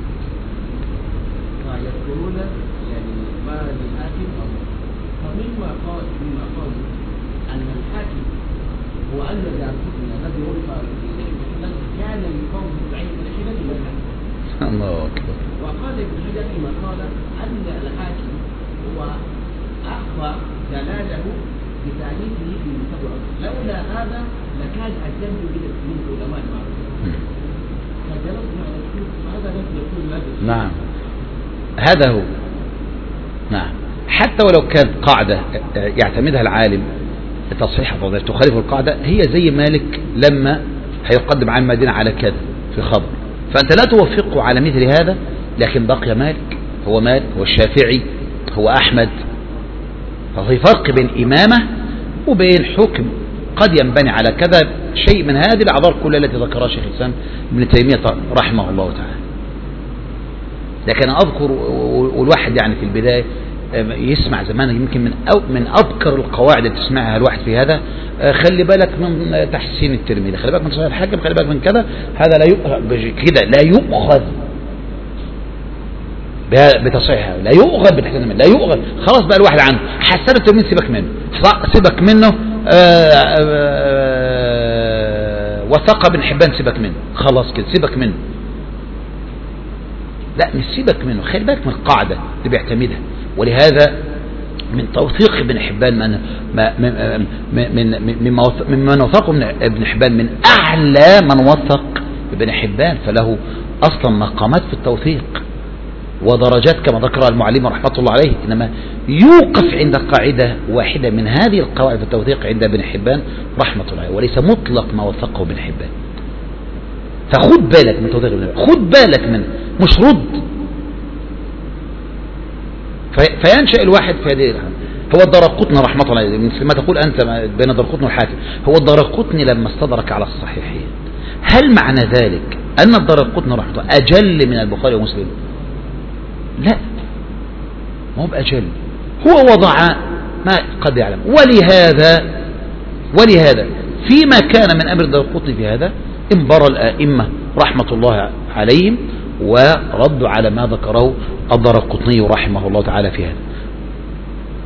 فيذكرون يعني ما للحاكم أو فمما قالوا أن الحاكم هو أن الحاكم الذي وقع كان يقوم بعين الحكمة والحاكم. الله أكبر. وقال ابن حجر فيما قال أن الحاكم هو أخفى دلاله بتعليمه في المستقبل، لولا هذا لكان أجل من العلماء المعروفين. فجلسنا على الشيخ فهذا لم يكون لازم. نعم هذا هو. نعم حتى ولو كانت قاعدة يعتمدها العالم لتصحيح الوضع تخالف القاعدة، هي زي مالك لما هيقدم عن مدينة على كذا في خبر، فأنت لا توفقه على مثل هذا، لكن بقي مالك هو مالك، هو الشافعي، هو أحمد. ففي فرق بين إمامة وبين حكم قد ينبني على كذا شيء من هذه الأعذار كلها التي ذكرها شيخ الإسلام ابن تيمية رحمه الله تعالى. لكن أذكر والواحد يعني في البداية يسمع زمان يمكن من أبكر القواعد اللي تسمعها الواحد في هذا، خلي بالك من تحسين الترمذي، خلي بالك من صحيح الحاكم، خلي بالك من كذا، هذا لا يؤخذ بتصحيحها، لا يؤخذ بتحسين، لا يؤخذ. خلاص بقى الواحد عنه حسن الترمذي سيبك منه، سيبك منه، وثق ابن حبان سيبك منه، خلاص كده سيبك منه. لا مش سيبك منه، خلي بالك من القاعدة اللي بيعتمدها. ولهذا من توثيق ابن حبان ممن وثق ابن حبان من أعلى من وثق ابن حبان، فله أصلا مقامات في التوثيق ودرجات كما ذكرها المعلم رحمة الله عليه. إنما يوقف عند قاعدة واحدة من هذه القواعد في التوثيق عند ابن حبان رحمة الله عليه، وليس مطلق ما وثقه ابن حبان. فخد بالك من توثيق ابن حبان، خد بالك منه، مش رد. فينشأ الواحد في هذه الحالة. هو الدارقطني رحمة الله عليه، مثل ما تقول أنت بين الدارقطني والحاكم، هو الدارقطني لما استدرك على الصحيحين، هل معنى ذلك أن الدارقطني رحمة الله أجل من البخاري ومسلم؟ لا، ما هو بأجل، هو وضع ما قد يعلم. ولهذا فيما كان من أمر الدارقطني في هذا انبر الآئمة رحمة الله عليهم وردوا على ما ذكره الدارقطني رحمه الله تعالى في هذا.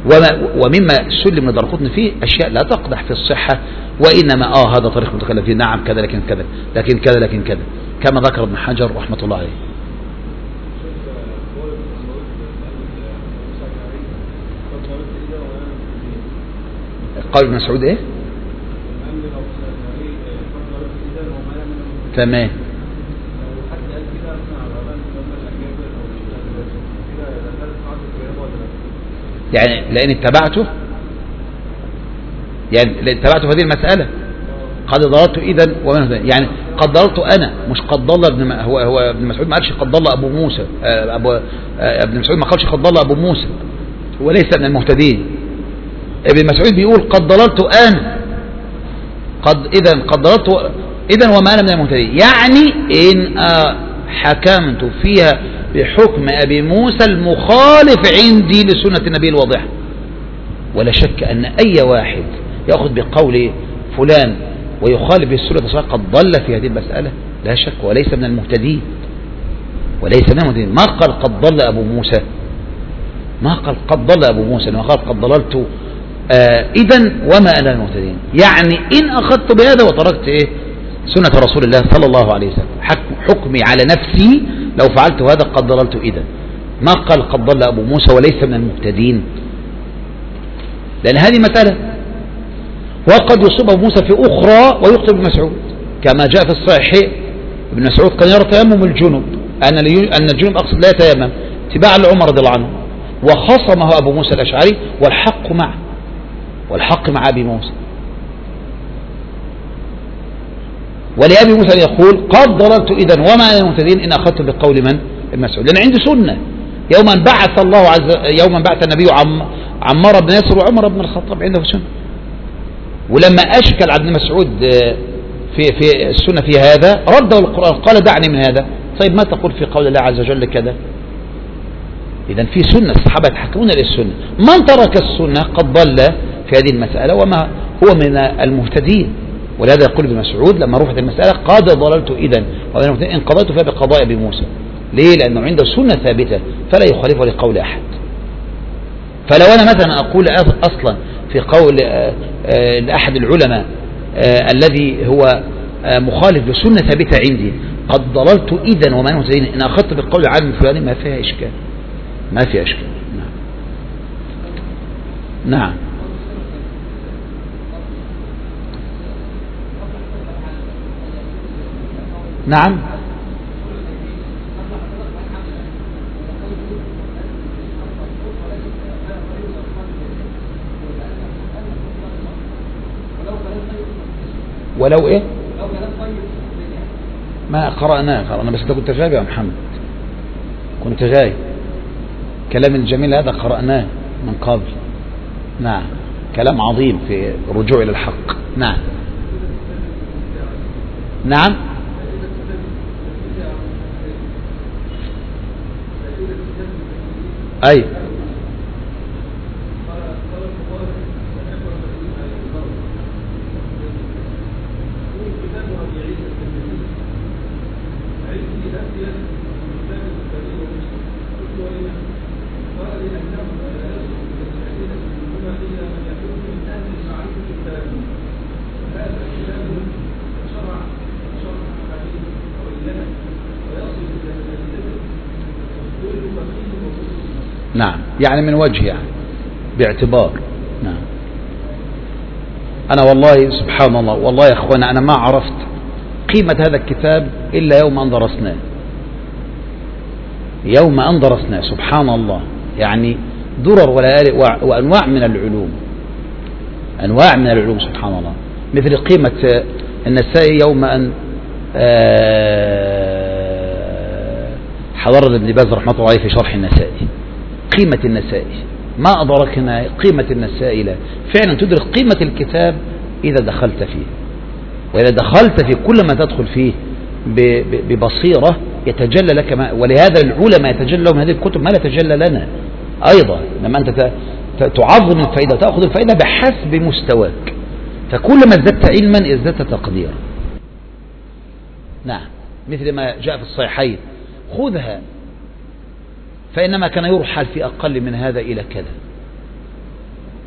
ومما سلم من دارقطني فيه أشياء لا تقدح في الصحة، وإنما هذا طريق متكلم فيه، نعم كذا لكن كذا لكن كذا لكن كذا، كما ذكر ابن حجر رحمة الله عليه. قال ابن مسعود ايه؟ تمام. يعني لأن اتبعته، يعني لأن اتبعته في هذه المسألة قد ضللت إذن ومن هذا، يعني قد ضللت أنا، مش قد ضل هو ابن مسعود ما قالش قد ضل أبو موسى، ابن مسعود ما قالش قد ضل أبو موسى، هو ليس من المهتدين. ابن مسعود بيقول قد ضللت أنا، قد ضللت إذن وما أنا من المهتدين، يعني إن حكمت فيها بحكم أبي موسى المخالف عندي لسنة النبي الواضحة. ولا شك أن أي واحد يأخذ بقول فلان ويخالف السنة الصحيحة قد ضل في هذه المسألة لا شك، وليس من المهتدين، وليس من المهتدين. ما قال قد ضل أبو موسى، ما قال قد ضل أبو موسى، ما قال قد ضللت إذن وما أنا المهتدين، يعني إن أخذت بهذا وتركت إيه سنة رسول الله صلى الله عليه وسلم، حكمي على نفسي لو فعلت هذا قد ضللت إذن. ما قال قد ضل أبو موسى وليس من المهتدين، لأن هذه مسألة، وقد يصيب أبو موسى في أخرى ويخطئ ابن مسعود، كما جاء في الصحيح ابن مسعود كان يرى تيمم الجنوب، أن الجنوب أقصد لا يتيمم اتباعا لعمر رضي الله عنه، وخصمه أبو موسى الأشعري والحق معه، والحق مع أبي موسى. ولأبي موسى يقول قد ضللت إذن وما أنا المهتدين إن أخذت بقول من؟ ابن مسعود، لأن عندي سنة. يوما بعث النبي عمار بن ياسر وعمر بن الخطاب عنده سنة، ولما أشكل عبد مسعود في السنة في هذا رده القرآن قال دعني من هذا. طيب ما تقول في قول الله عز وجل كذا؟ إذن في سنة، الصحابة يتحكمون للسنة. من ترك السنة قد ضل في هذه المسألة وما هو من المهتدين. ولهذا يقول ابن مسعود لما رفعت المسألة قد ضللت إذن إن قضيت فيها بقضاء أبي موسى. ليه؟ لأنه عنده سنة ثابتة فلا يخالفه لقول أحد. فلو أنا مثلا أقول أصلا في قول أحد العلماء الذي هو مخالف لسنة ثابتة عندي قد ضللت إذن وما أنا مهتدين إن أخذت بقول عالم الفلاني ما فيها إشكال، ما فيها إشكال. نعم. نعم. ولو ايه؟ ما قرأنا بس انت كنت غايب يا محمد، كنت غايب. كلام الجميل هذا قرأناه من قبل. نعم، كلام عظيم في الرجوع إلى الحق. نعم. نعم. أي نعم، يعني من وجه يعني باعتبار. نعم. أنا والله سبحان الله، والله يا أخوانا أنا ما عرفت قيمة هذا الكتاب إلا يوم أن درسناه، يوم أن درسناه. سبحان الله، يعني درر وأنواع من العلوم، أنواع من العلوم سبحان الله، مثل قيمة النسائي يوم أن حضر ابن باز رحمة الله عليه في شرح النسائي. قيمة النسائي ما أدركنا قيمة النسائي، لا فعلا تدرك قيمة الكتاب إذا دخلت فيه، وإذا دخلت في كل ما تدخل فيه ببصيرة يتجلى لك ولهذا العلماء يتجلى لهم هذه الكتب ما لا تجلى لنا أيضا. لما أنت تعظم الفائدة وتأخذ الفائدة بحسب مستواك، فكل ما ازددت علما ازددت تقديرا. نعم، مثل ما جاء في الصحيحين خذها فإنما كان يرحل في أقل من هذا إلى كذا،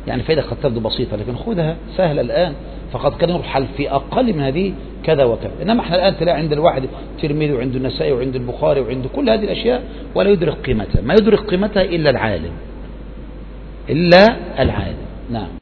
يعني فائدة قد تبدو بسيطة لكن خذها سهلة الآن، فقد كان يرحل في أقل من هذه كذا وكذا. إنما احنا الآن تلاقي عند الواحد الترمذي وعند النسائي وعند البخاري وعند كل هذه الأشياء ولا يدرك قيمتها، ما يدرك قيمتها إلا العالم، إلا العالم. نعم.